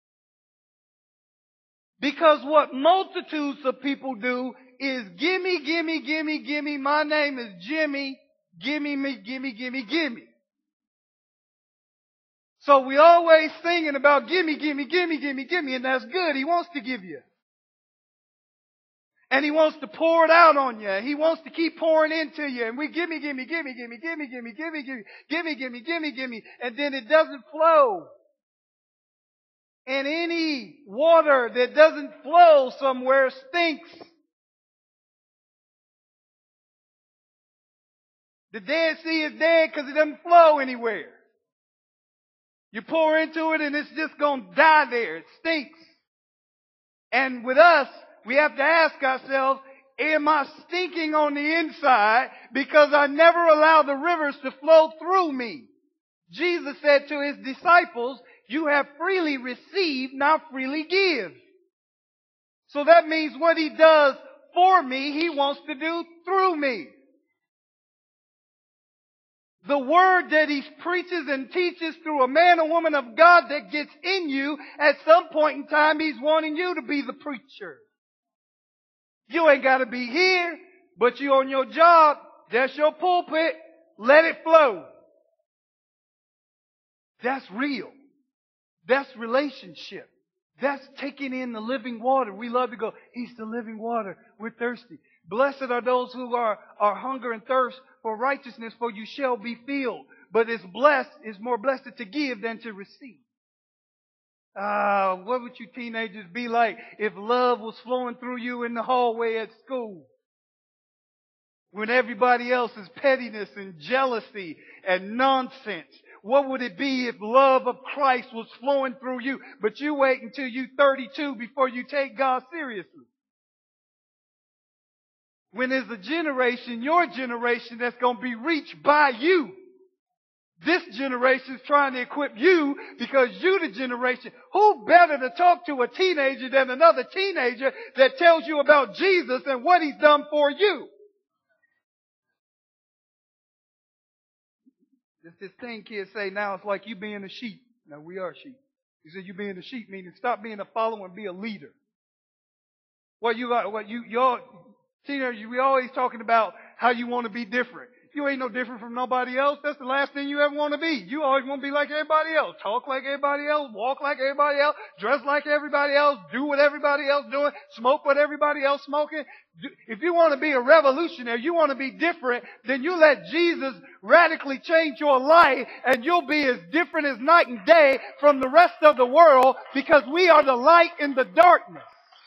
Because what multitudes of people do is gimme, gimme, gimme, gimme, my name is Jimmy, gimme, me, gimme, gimme, gimme. So we always singing about gimme, gimme, gimme, gimme, gimme, and that's good. He wants to give you. And He wants to pour it out on you. He wants to keep pouring into you. And we gimme, gimme, gimme, gimme, gimme, gimme, gimme, gimme, gimme, gimme, gimme, gimme, and then it doesn't flow. And any water that doesn't flow somewhere stinks. The Dead Sea is dead because it doesn't flow anywhere. You pour into it and it's just going to die there. It stinks. And with us, we have to ask ourselves, am I stinking on the inside because I never allow the rivers to flow through me? Jesus said to His disciples, You have freely received, now freely give. So that means what He does for me, He wants to do through me. The word that He preaches and teaches through a man or woman of God that gets in you, at some point in time He's wanting you to be the preacher. You ain't got to be here, but you on your job, that's your pulpit, let it flow. That's real. That's relationship. That's taking in the living water. We love to go, He's the living water. We're thirsty. Blessed are those who are, are hunger and thirst for righteousness, for you shall be filled. But it's blessed, it's more blessed to give than to receive. Ah, what would you teenagers be like if love was flowing through you in the hallway at school? When everybody else is pettiness and jealousy and nonsense. What would it be if love of Christ was flowing through you, but you wait until you're thirty-two before you take God seriously? When there's a generation, your generation, that's going to be reached by you. This generation is trying to equip you because you're the generation. Who better to talk to a teenager than another teenager that tells you about Jesus and what He's done for you? This this thing kids say now, it's like you being a sheep. Now we are sheep. He said you being a sheep meaning stop being a follower and be a leader. What you got? What you y'all teenagers? We always talking about how you want to be different. You ain't no different from nobody else. That's the last thing you ever want to be. You always want to be like everybody else. Talk like everybody else. Walk like everybody else. Dress like everybody else. Do what everybody else doing. Smoke what everybody else smoking. If you want to be a revolutionary, you want to be different, then you let Jesus radically change your life and you'll be as different as night and day from the rest of the world because we are the light in the darkness.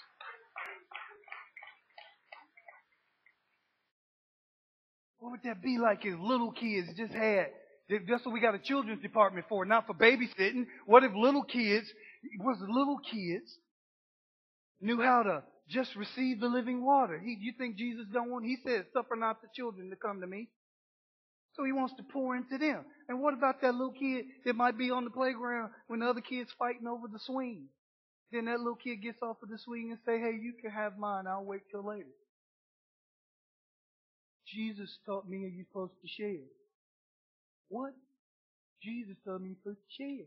What would that be like if little kids just had, that's what we got a children's department for, not for babysitting. What if little kids, was little kids, knew how to just receive the living water? He, you think Jesus don't want, he said, suffer not the children to come to me. So he wants to pour into them. And what about that little kid that might be on the playground when the other kid's fighting over the swing? Then that little kid gets off of the swing and say, hey, you can have mine, I'll wait till later. Jesus taught me you're supposed to share. What? Jesus told me you're supposed to share.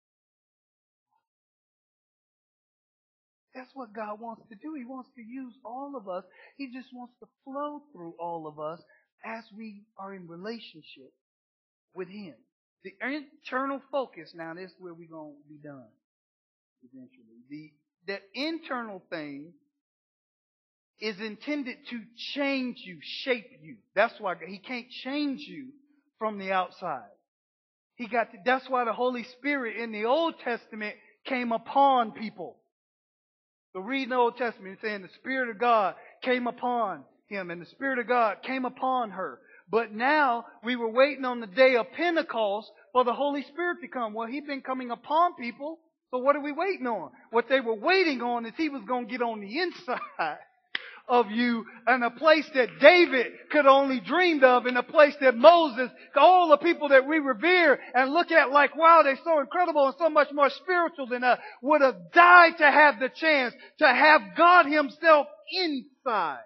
That's what God wants to do. He wants to use all of us. He just wants to flow through all of us as we are in relationship with Him. The internal focus, now this is where we're going to be done eventually. The, that internal thing is intended to change you, shape you. That's why He can't change you from the outside. He got to, that's why the Holy Spirit in the Old Testament came upon people. So read the Old Testament, it's saying the Spirit of God came upon him and the Spirit of God came upon her. But now we were waiting on the day of Pentecost for the Holy Spirit to come. Well, He's been coming upon people. So what are we waiting on? What they were waiting on is He was going to get on the inside of you, and a place that David could only dreamed of, and a place that Moses, all the people that we revere and look at like, wow, they're so incredible and so much more spiritual than us, would have died to have the chance to have God Himself inside.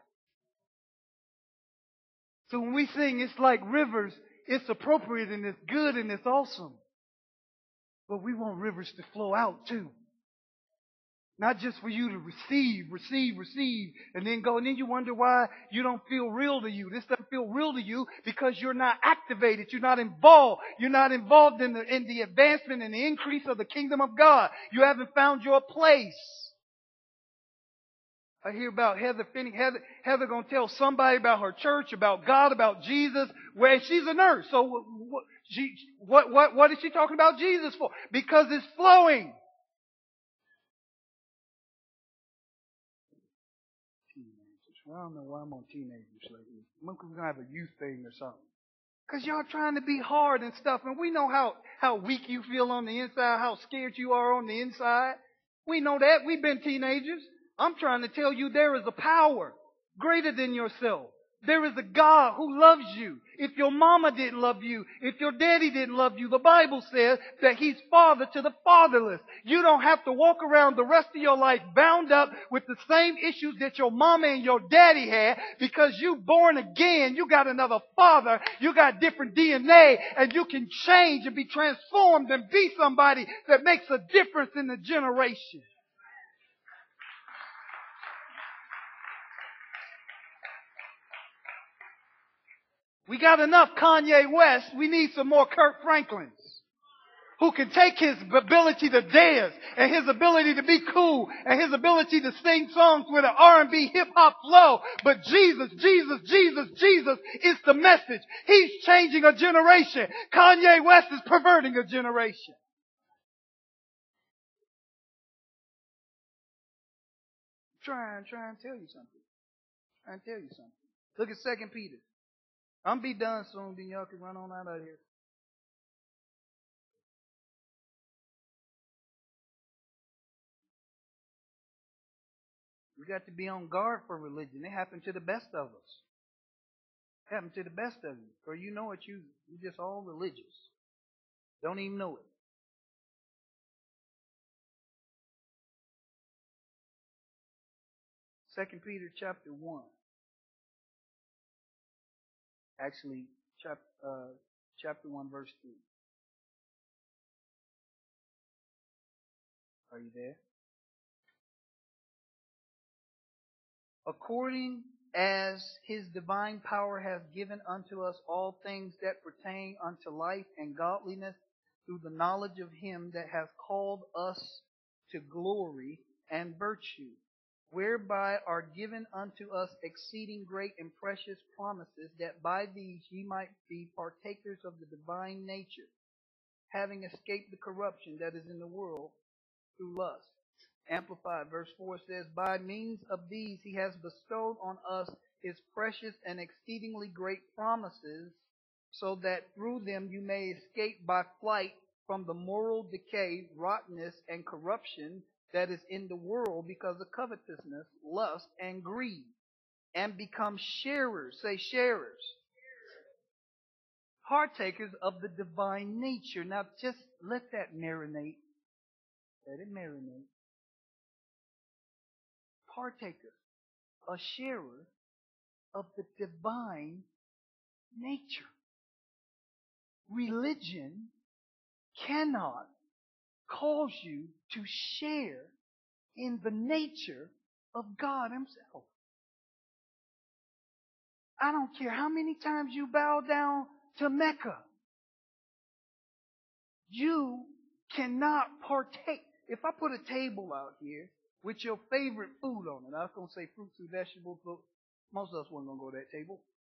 So when we sing, it's like rivers, it's appropriate and it's good and it's awesome. But we want rivers to flow out too. Not just for you to receive, receive, receive, and then go. And then you wonder why you don't feel real to you. This doesn't feel real to you because you're not activated. You're not involved. You're not involved in the, in the advancement and the increase of the kingdom of God. You haven't found your place. I hear about Heather Finney. Heather, Heather gonna tell somebody about her church, about God, about Jesus. Where she's a nurse. So what, she, what, what, what is she talking about Jesus for? Because it's flowing. I don't know why I'm on teenagers lately. We're going to have a youth thing or something. Because y'all trying to be hard and stuff. And we know how, how weak you feel on the inside, how scared you are on the inside. We know that. We've been teenagers. I'm trying to tell you there is a power greater than yourself. There is a God who loves you. If your mama didn't love you, if your daddy didn't love you, the Bible says that He's father to the fatherless. You don't have to walk around the rest of your life bound up with the same issues that your mama and your daddy had because you born again. You got another father. You got different D N A and you can change and be transformed and be somebody that makes a difference in the generation. We got enough Kanye West. We need some more Kirk Franklins who can take his ability to dance and his ability to be cool and his ability to sing songs with an R and B hip hop flow. But Jesus, Jesus, Jesus, Jesus is the message. He's changing a generation. Kanye West is perverting a generation. Try and try and tell you something. Try and tell you something. Look at Second Peter. I'm be done soon, then y'all can run on out of here. We got to be on guard for religion. It happened to the best of us. It happened to the best of you. For you know it, you you're just all religious. Don't even know it. Second Peter chapter one. Actually, chapter uh, chapter one, verse two. Are you there? According as his divine power hath given unto us all things that pertain unto life and godliness, through the knowledge of him that hath called us to glory and virtue, whereby are given unto us exceeding great and precious promises, that by these ye might be partakers of the divine nature, having escaped the corruption that is in the world through lust. Amplified, verse four says, by means of these he has bestowed on us his precious and exceedingly great promises, so that through them you may escape by flight from the moral decay, rottenness, and corruption that is in the world because of covetousness, lust, and greed, and become sharers, say sharers, partakers of the divine nature. Now just let that marinate. Let it marinate. Partaker, a sharer of the divine nature. Religion cannot cause you to share in the nature of God himself. I don't care how many times you bow down to Mecca. You cannot partake. If I put a table out here with your favorite food on it, I was going to say fruits and vegetables, but most of us weren't going to go to that table.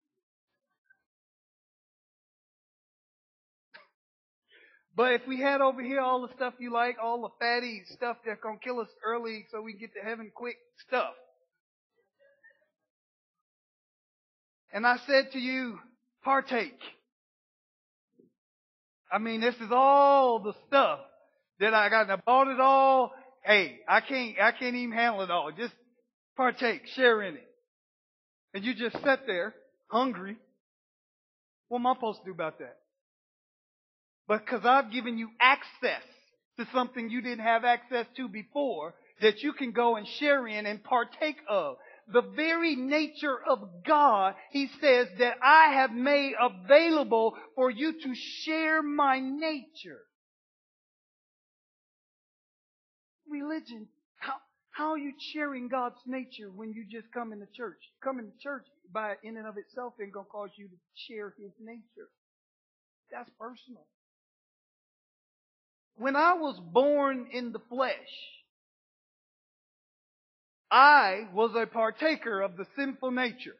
But if we had over here all the stuff you like, all the fatty stuff that's going to kill us early so we can get to heaven quick stuff. And I said to you, partake. I mean, this is all the stuff that I got. I bought it all. Hey, I can't, I can't even handle it all. Just partake, share in it. And you just sit there, hungry. What am I supposed to do about that? Because I've given you access to something you didn't have access to before, that you can go and share in and partake of. The very nature of God, he says, that I have made available for you to share my nature. Religion, how, how are you sharing God's nature when you just come into church? Coming to church by in and of itself ain't going to cause you to share his nature. That's personal. When I was born in the flesh, I was a partaker of the sinful nature.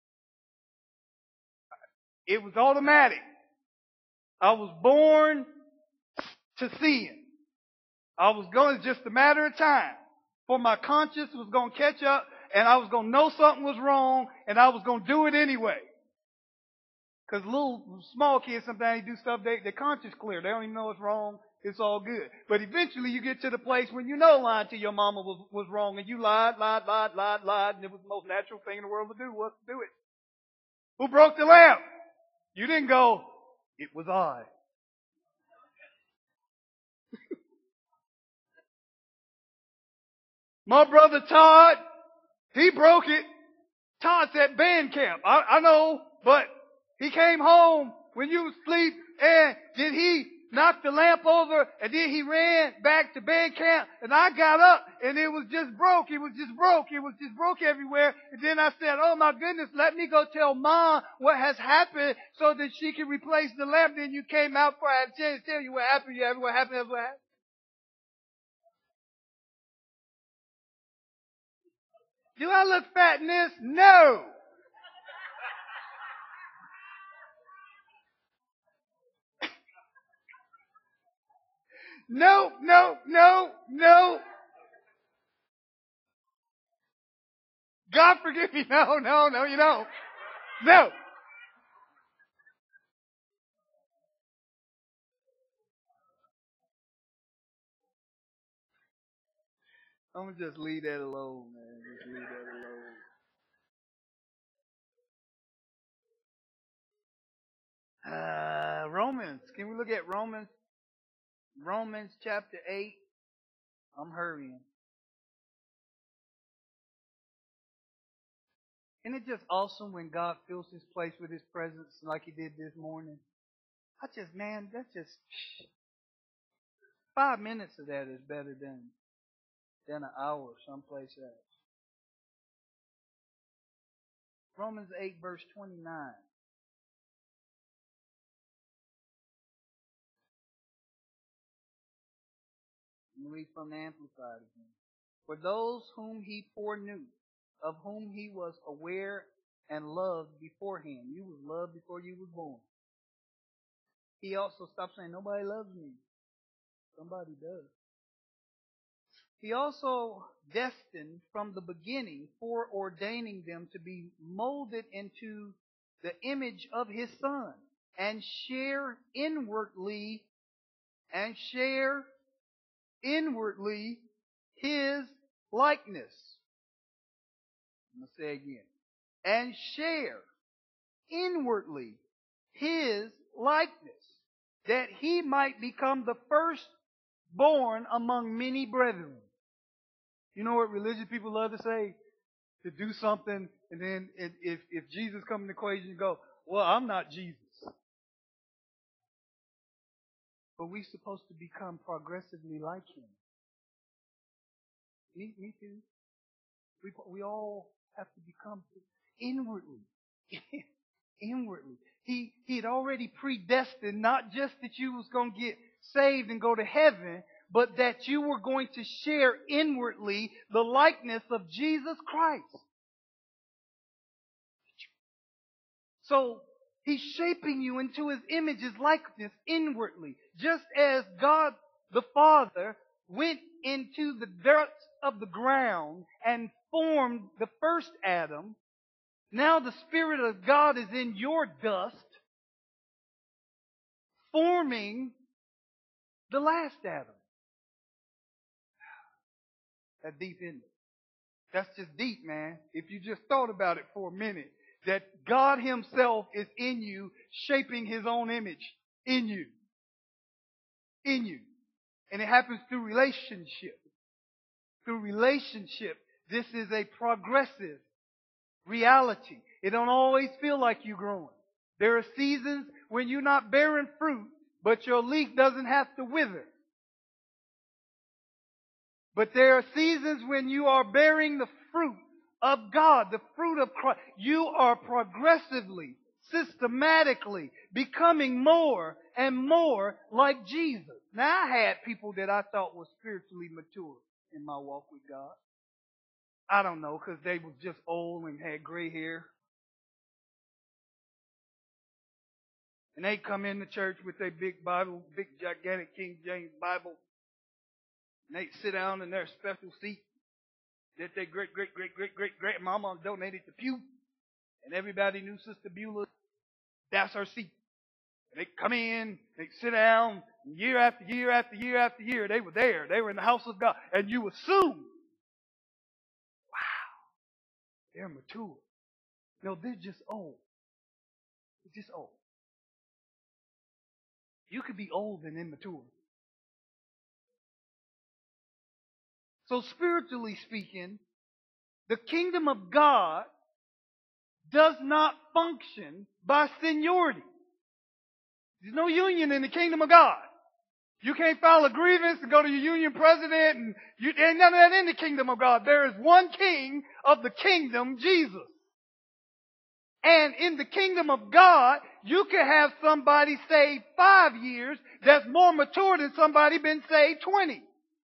It was automatic. I was born to sin. I was going, it's just a matter of time. For my conscience was going to catch up, and I was going to know something was wrong, and I was going to do it anyway. Because little, small kids sometimes do stuff, they, their conscience clear. They don't even know it's wrong. It's all good. But eventually you get to the place when you know lying to your mama was, was wrong, and you lied, lied, lied, lied, lied, and it was the most natural thing in the world to do was to do it. Who broke the lamp? You didn't go, it was I. My brother Todd, he broke it. Todd's at band camp. I, I know, but he came home when you was asleep, and did he knock the lamp over, and then he ran back to band camp, and I got up, and it was just broke. It was just broke. It was just broke everywhere. And then I said, oh my goodness, let me go tell Mom what has happened so that she can replace the lamp. Then you came out for I had a chance to tell you what happened. You what happened, that's what happened. Do I look fat in this? No. No, no, no, no. God forgive me. No, no, no, you don't. No. I'm going to just leave that alone, man. Just leave that alone. Uh, Romans. Can we look at Romans? Romans chapter eight. I'm hurrying. Isn't it just awesome when God fills his place with his presence like he did this morning? I just, man, that's just, five minutes of that is better than, than an hour someplace else. Romans eight verse twenty-nine. Let me read from the Amplified again. For those whom he foreknew, of whom he was aware and loved beforehand. You was loved before you was born. He also stopped saying, nobody loves me. Somebody does. He also destined from the beginning, foreordaining them to be molded into the image of his Son, and share inwardly, and share inwardly his likeness. I'm going to say again. And share inwardly his likeness, that he might become the firstborn among many brethren. You know what religious people love to say? To do something, and then if, if Jesus comes in the equation, you go, well, I'm not Jesus. But we're supposed to become progressively like him. Me, me too. We, we all have to become inwardly. Inwardly. He, he had already predestined not just that you was going to get saved and go to heaven, but that you were going to share inwardly the likeness of Jesus Christ. So, he's shaping you into his image, his likeness inwardly. Just as God the Father went into the dirt of the ground and formed the first Adam, now the Spirit of God is in your dust, forming the last Adam. That's deep, isn't it? That's just deep, man. If you just thought about it for a minute, that God himself is in you, shaping his own image in you. In you. And it happens through relationship. Through relationship, this is a progressive reality. It don't always feel like you're growing. There are seasons when you're not bearing fruit, but your leaf doesn't have to wither. But there are seasons when you are bearing the fruit of God, the fruit of Christ. You are progressively, systematically becoming more and more like Jesus. Now, I had people that I thought were spiritually mature in my walk with God. I don't know, because they was just old and had gray hair. And they come into church with their big Bible, big gigantic King James Bible. And they sit down in their special seat that their great, great, great, great, great, great mama donated to Pew. And everybody knew Sister Beulah. That's her seat. And they come in, they sit down, and year after year after year after year, they were there. They were in the house of God. And you assume, wow, they're mature. No, they're just old. They're just old. You could be old and immature. So spiritually speaking, the kingdom of God does not function by seniority. There's no union in the kingdom of God. You can't file a grievance and go to your union president, and you, there ain't none of that in the kingdom of God. There is one king of the kingdom, Jesus. And in the kingdom of God, you can have somebody saved five years that's more mature than somebody been saved twenty.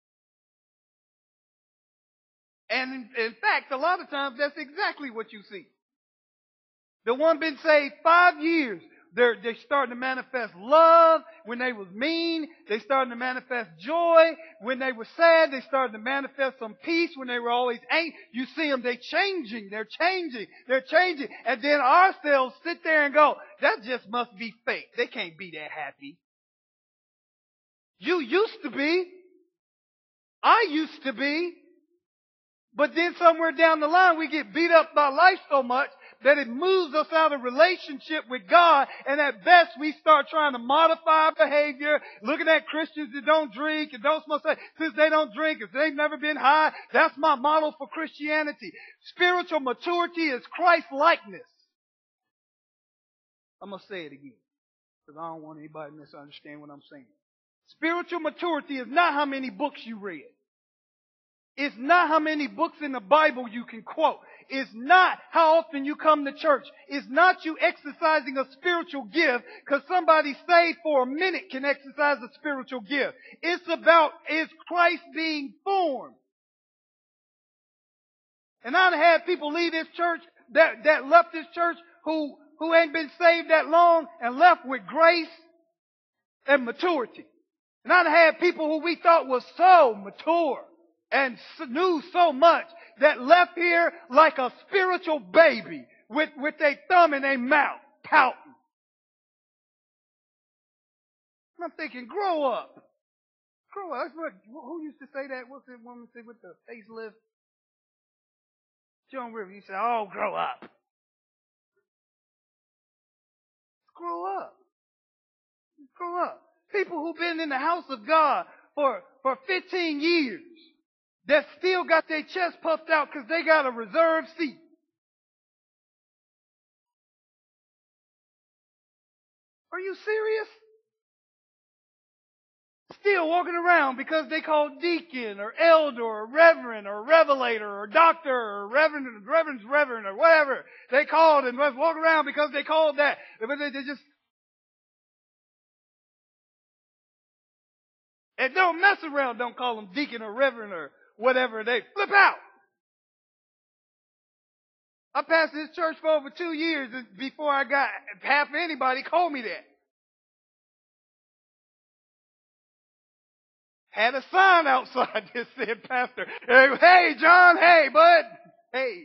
And in, in fact, a lot of times that's exactly what you see. The one been saved five years, they're, they're starting to manifest love when they was mean. They starting to manifest joy when they were sad. They starting to manifest some peace when they were always angry. You see them, they changing, they're changing, they're changing. And then ourselves sit there and go, that just must be fake. They can't be that happy. You used to be. I used to be. But then somewhere down the line, we get beat up by life so much that it moves us out of relationship with God. And at best, we start trying to modify our behavior, looking at Christians that don't drink and don't smoke. Since they don't drink, if they've never been high, that's my model for Christianity. Spiritual maturity is Christ-likeness. I'm going to say it again. because I don't want anybody to misunderstand what I'm saying. Spiritual maturity is not how many books you read. It's not how many books in the Bible you can quote. It's not how often you come to church. It's not you exercising a spiritual gift because somebody saved for a minute can exercise a spiritual gift. It's about, is Christ being formed? And I've had people leave this church that, that left this church who, who ain't been saved that long and left with grace and maturity. And I've had people who we thought was so mature and knew so much that left here like a spiritual baby with, with their thumb in their mouth, pouting. And I'm thinking, grow up. Grow up. That's what, who used to say that? What's that woman say with the facelift? Joan Rivers. He said, oh, grow up. Grow up. Grow up. People who've been in the house of God for, for fifteen years that still got their chest puffed out because they got a reserved seat. Are you serious? Still walking around because they call deacon or elder or reverend or revelator or doctor or reverend, reverend's reverend or whatever they called and walk around because they called that. But they, they just, and don't mess around, don't call them deacon or reverend or whatever. They flip out. I passed this church for over two years before I got half anybody called me that. Had a sign outside that said, Pastor, hey, hey, John, hey, bud, hey.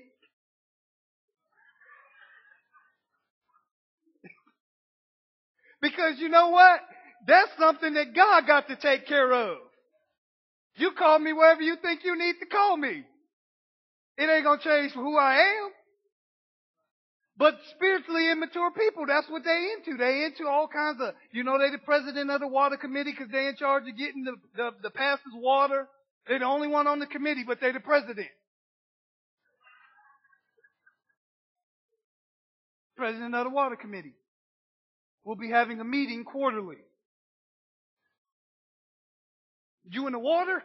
Because you know what? That's something that God got to take care of. You call me wherever you think you need to call me. It ain't going to change who I am. But spiritually immature people, that's what they into. They into all kinds of, you know, they the president of the water committee because they in charge of getting the, the, the pastor's water. They're the only one on the committee, but they're the president. President of the water committee. We'll be having a meeting quarterly. You in the water?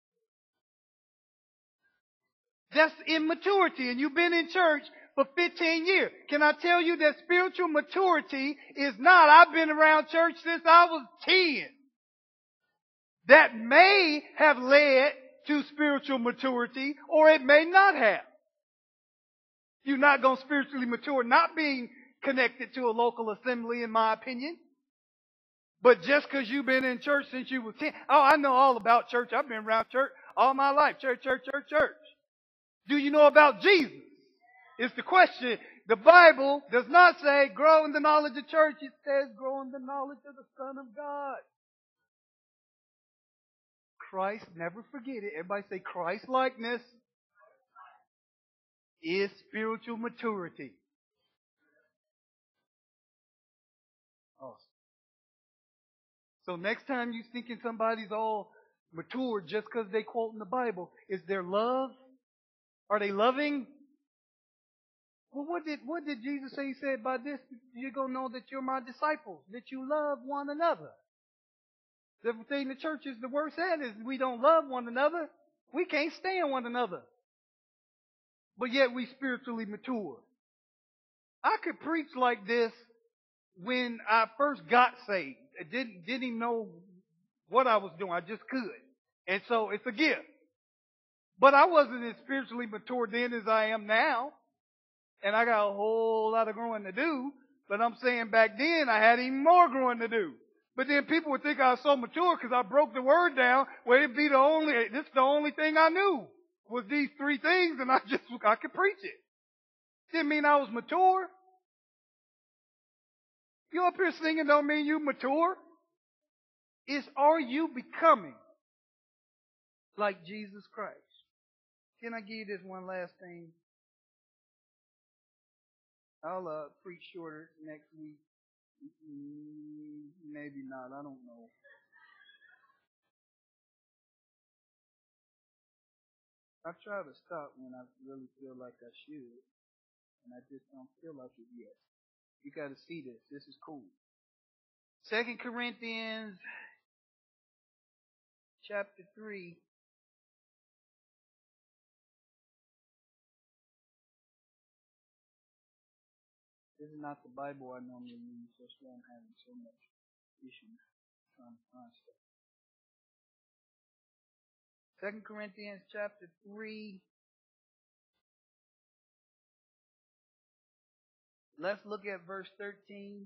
That's immaturity, and you've been in church for fifteen years. Can I tell you that spiritual maturity is not, I've been around church since I was ten. That may have led to spiritual maturity, or it may not have. You're not going to spiritually mature not being connected to a local assembly, in my opinion. But just because you've been in church since you were ten. Oh, I know all about church. I've been around church all my life. Church, church, church, church. Do you know about Jesus? It's the question. The Bible does not say grow in the knowledge of church. It says grow in the knowledge of the Son of God. Christ, never forget it. Everybody say Christ likeness is spiritual maturity. Awesome. So next time you thinking somebody's all mature just because they quote in the Bible, is their love? Are they loving? Well, what did what did Jesus say? He said, by this you're going to know that you're my disciples, that you love one another. The thing the church is the worst at is we don't love one another. We can't stand one another. But yet we spiritually mature. I could preach like this when I first got saved. I didn't, didn't even know what I was doing. I just could. And so it's a gift. But I wasn't as spiritually mature then as I am now. And I got a whole lot of growing to do. But I'm saying back then I had even more growing to do. But then people would think I was so mature because I broke the word down. Well, it'd be the only, this is the only thing I knew was these three things, and I just, I could preach it. Didn't mean I was mature. You up here singing don't mean you mature. It's, are you becoming like Jesus Christ? Can I give you this one last thing? I'll uh, preach shorter next week. Maybe not. I don't know. I try to stop when I really feel like I should, and I just don't feel like it yet. You got to see this. This is cool. Second Corinthians chapter three. This is not the Bible I normally use, that's why I'm having so much issue trying to find stuff. Second Corinthians chapter three. Let's look at verse thirteen.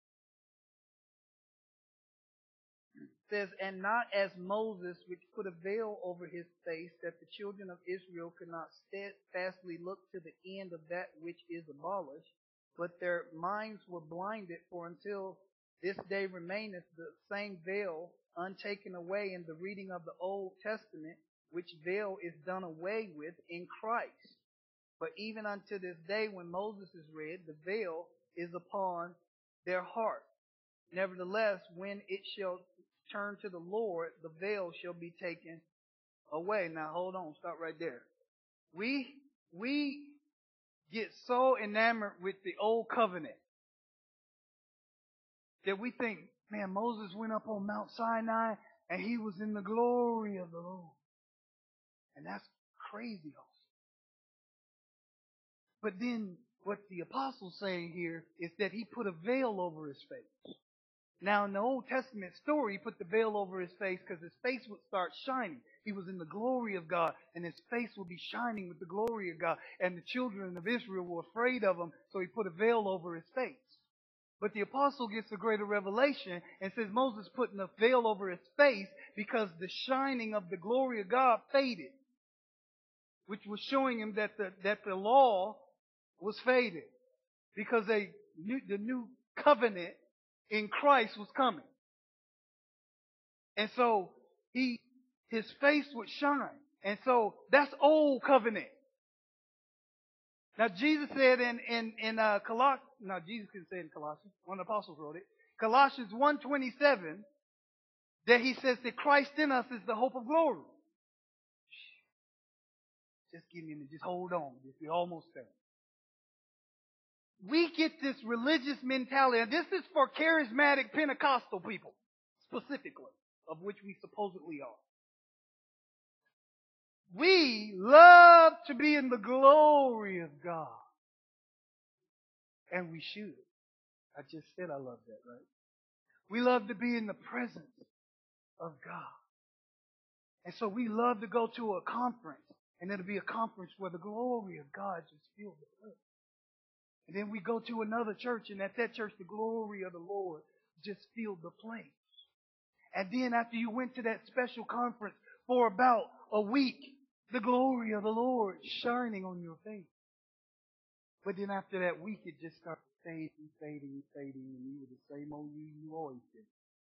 It says, and not as Moses, which put a veil over his face, that the children of Israel could not steadfastly look to the end of that which is abolished, but their minds were blinded, for until this day remaineth the same veil untaken away in the reading of the Old Testament, which veil is done away with in Christ. But even unto this day, when Moses is read, the veil is upon their heart. Nevertheless, when it shall turn to the Lord, the veil shall be taken away. Now hold on, stop right there. We, we get so enamored with the old covenant that we think, man, Moses went up on Mount Sinai and he was in the glory of the Lord. And that's crazy also. But then what the apostle's saying here is that he put a veil over his face. Now in the Old Testament story, he put the veil over his face because his face would start shining. He was in the glory of God, and his face would be shining with the glory of God. And the children of Israel were afraid of him, so he put a veil over his face. But the apostle gets a greater revelation and says Moses putting a veil over his face because the shining of the glory of God faded, which was showing him that the that the law was faded because a new, the new covenant in Christ was coming. And so he his face would shine. And so that's old covenant. Now Jesus said in in in uh, Colossians, no, Jesus didn't say it in Colossians. One of the apostles wrote it. Colossians one twenty-seven, that he says that Christ in us is the hope of glory. Just give me a minute. Just hold on. We're almost there. We get this religious mentality, and this is for charismatic Pentecostal people, specifically, of which we supposedly are. We love to be in the glory of God. And we should. I just said I love that, right? We love to be in the presence of God. And so we love to go to a conference, and it'll be a conference where the glory of God just fills the place. And then we go to another church, and at that church, the glory of the Lord just filled the place. And then after you went to that special conference for about a week, the glory of the Lord shining on your face. But then after that week, it just started fading, fading, fading, and you were the same old you you always did.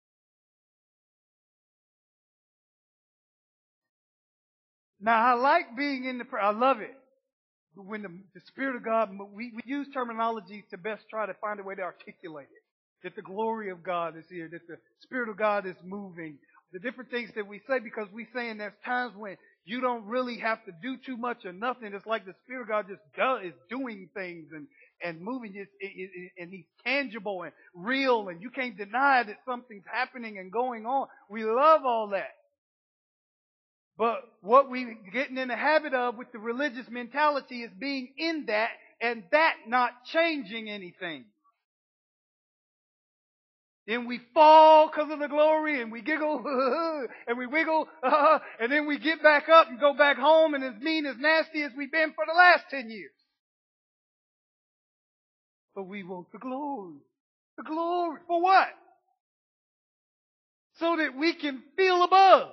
Now, I like being in the prayer. I love it. When the, the Spirit of God, we, we use terminology to best try to find a way to articulate it. That the glory of God is here, that the Spirit of God is moving. The different things that we say, because we saying there's times when you don't really have to do too much or nothing. It's like the Spirit of God just does, is doing things and, and moving, it, it, it, and He's tangible and real, and you can't deny that something's happening and going on. We love all that. But what we're getting in the habit of with the religious mentality is being in that and that not changing anything. Then we fall because of the glory and we giggle and we wiggle uh, and then we get back up and go back home and as mean, as nasty as we've been for the last ten years. But we want the glory. The glory. For what? So that we can feel a buzz.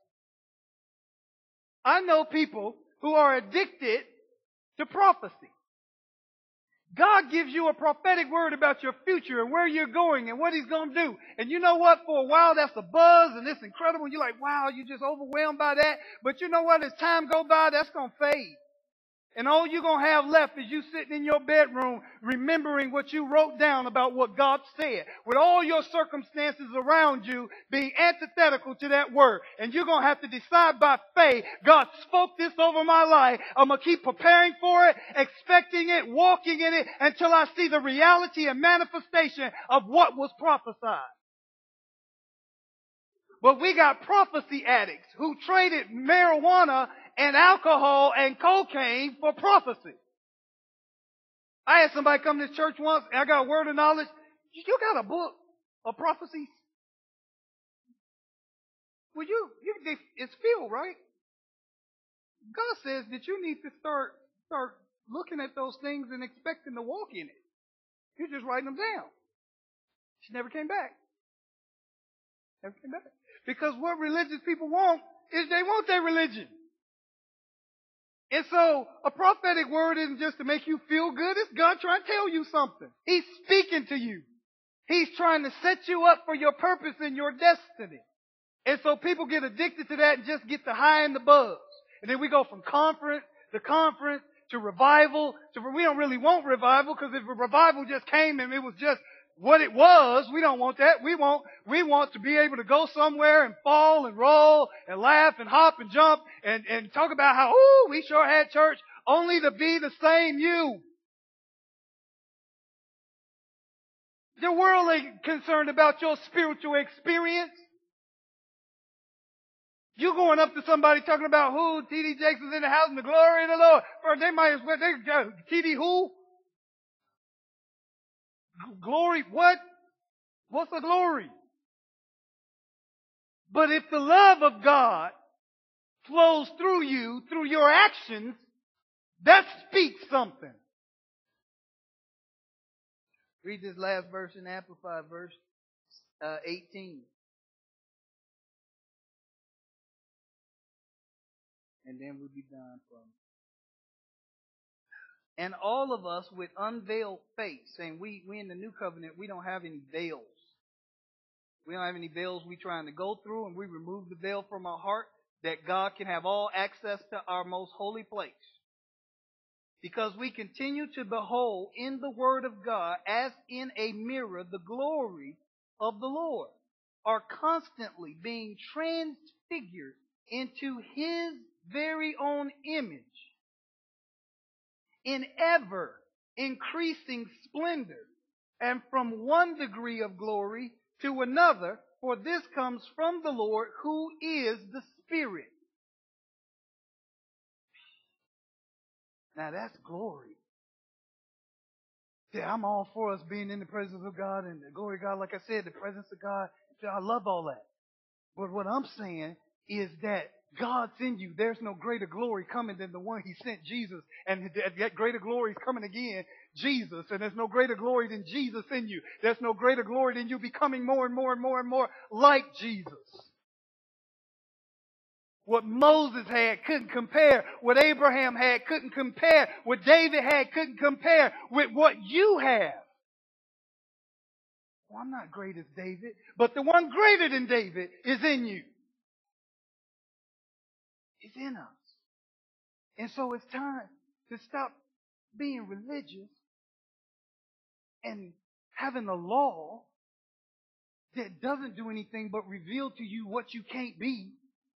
I know people who are addicted to prophecy. God gives you a prophetic word about your future and where you're going and what He's going to do. And you know what? For a while, that's a buzz and it's incredible. And you're like, wow, you're just overwhelmed by that. But you know what? As time goes by, that's going to fade. And all you're going to have left is you sitting in your bedroom remembering what you wrote down about what God said, with all your circumstances around you being antithetical to that word. And you're going to have to decide by faith, God spoke this over my life. I'm going to keep preparing for it, expecting it, walking in it until I see the reality and manifestation of what was prophesied. But we got prophecy addicts who traded marijuana and alcohol and cocaine for prophecy. I had somebody come to this church once, and I got a word of knowledge. You got a book of prophecies? Well, you, you, it's filled, right? God says that you need to start, start looking at those things and expecting to walk in it. You're just writing them down. She never came back. Never came back. Because what religious people want is they want their religion. And so a prophetic word isn't just to make you feel good. It's God trying to tell you something. He's speaking to you. He's trying to set you up for your purpose and your destiny. And so people get addicted to that and just get the high and the buzz. And then we go from conference to conference to revival to, we don't really want revival, because if a revival just came and it was just what it was, we don't want that. We want, we want to be able to go somewhere and fall and roll and laugh and hop and jump and, and talk about how, ooh, we sure had church, only to be the same you. The world ain't concerned about your spiritual experience. You going up to somebody talking about who? T D Jakes is in the house and the glory of the Lord. Or they might as well, they, T D who? Glory, what? What's the glory? But if the love of God flows through you, through your actions, that speaks something. Read this last verse in Amplified, verse uh, eighteen. And then we'll be done from. And all of us with unveiled face, saying we, we in the new covenant, we don't have any veils. We don't have any veils we trying to go through, and we remove the veil from our heart that God can have all access to our most holy place. Because we continue to behold in the Word of God as in a mirror the glory of the Lord, are constantly being transfigured into His very own image in ever increasing splendor, and from one degree of glory to another, for this comes from the Lord, who is the Spirit. Now that's glory. Yeah, I'm all for us being in the presence of God and the glory of God. Like I said, the presence of God, I love all that. But what I'm saying is that God's in you. There's no greater glory coming than the one He sent, Jesus. And that greater glory is coming again, Jesus. And there's no greater glory than Jesus in you. There's no greater glory than you becoming more and more and more and more like Jesus. What Moses had couldn't compare. What Abraham had couldn't compare. What David had couldn't compare with what you have. Well, I'm not great as David, but the one greater than David is in you. It's in us. And so it's time to stop being religious and having a law that doesn't do anything but reveal to you what you can't be.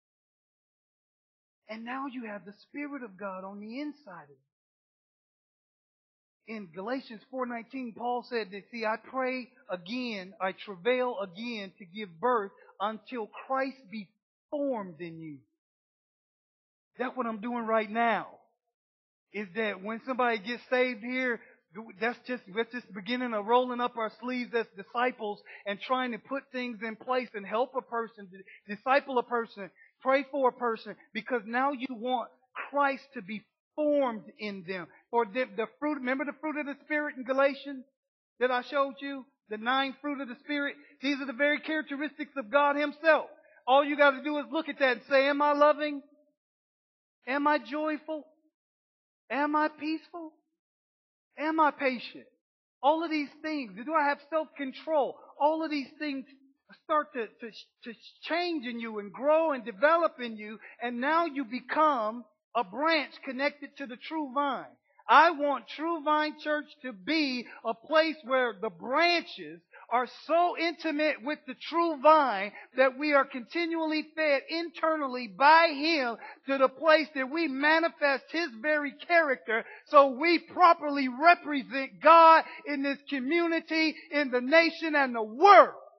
And now you have the Spirit of God on the inside of you. In Galatians four nineteen, Paul said that, see, I pray again, I travail again to give birth until Christ be formed in you. That's what I'm doing right now. Is that when somebody gets saved here, that's just, that's just beginning of rolling up our sleeves as disciples and trying to put things in place and help a person, disciple a person, pray for a person, because now you want Christ to be formed in them. Or the, the fruit, remember the fruit of the Spirit in Galatians that I showed you? The nine fruit of the Spirit? These are the very characteristics of God Himself. All you got to do is look at that and say, am I loving? Am I joyful? Am I peaceful? Am I patient? All of these things. Do I have self-control? All of these things start to, to, to change in you and grow and develop in you. And now you become a branch connected to the true vine. I want True Vine Church to be a place where the branches are so intimate with the true vine that we are continually fed internally by Him to the place that we manifest His very character, so we properly represent God in this community, in the nation, and the world.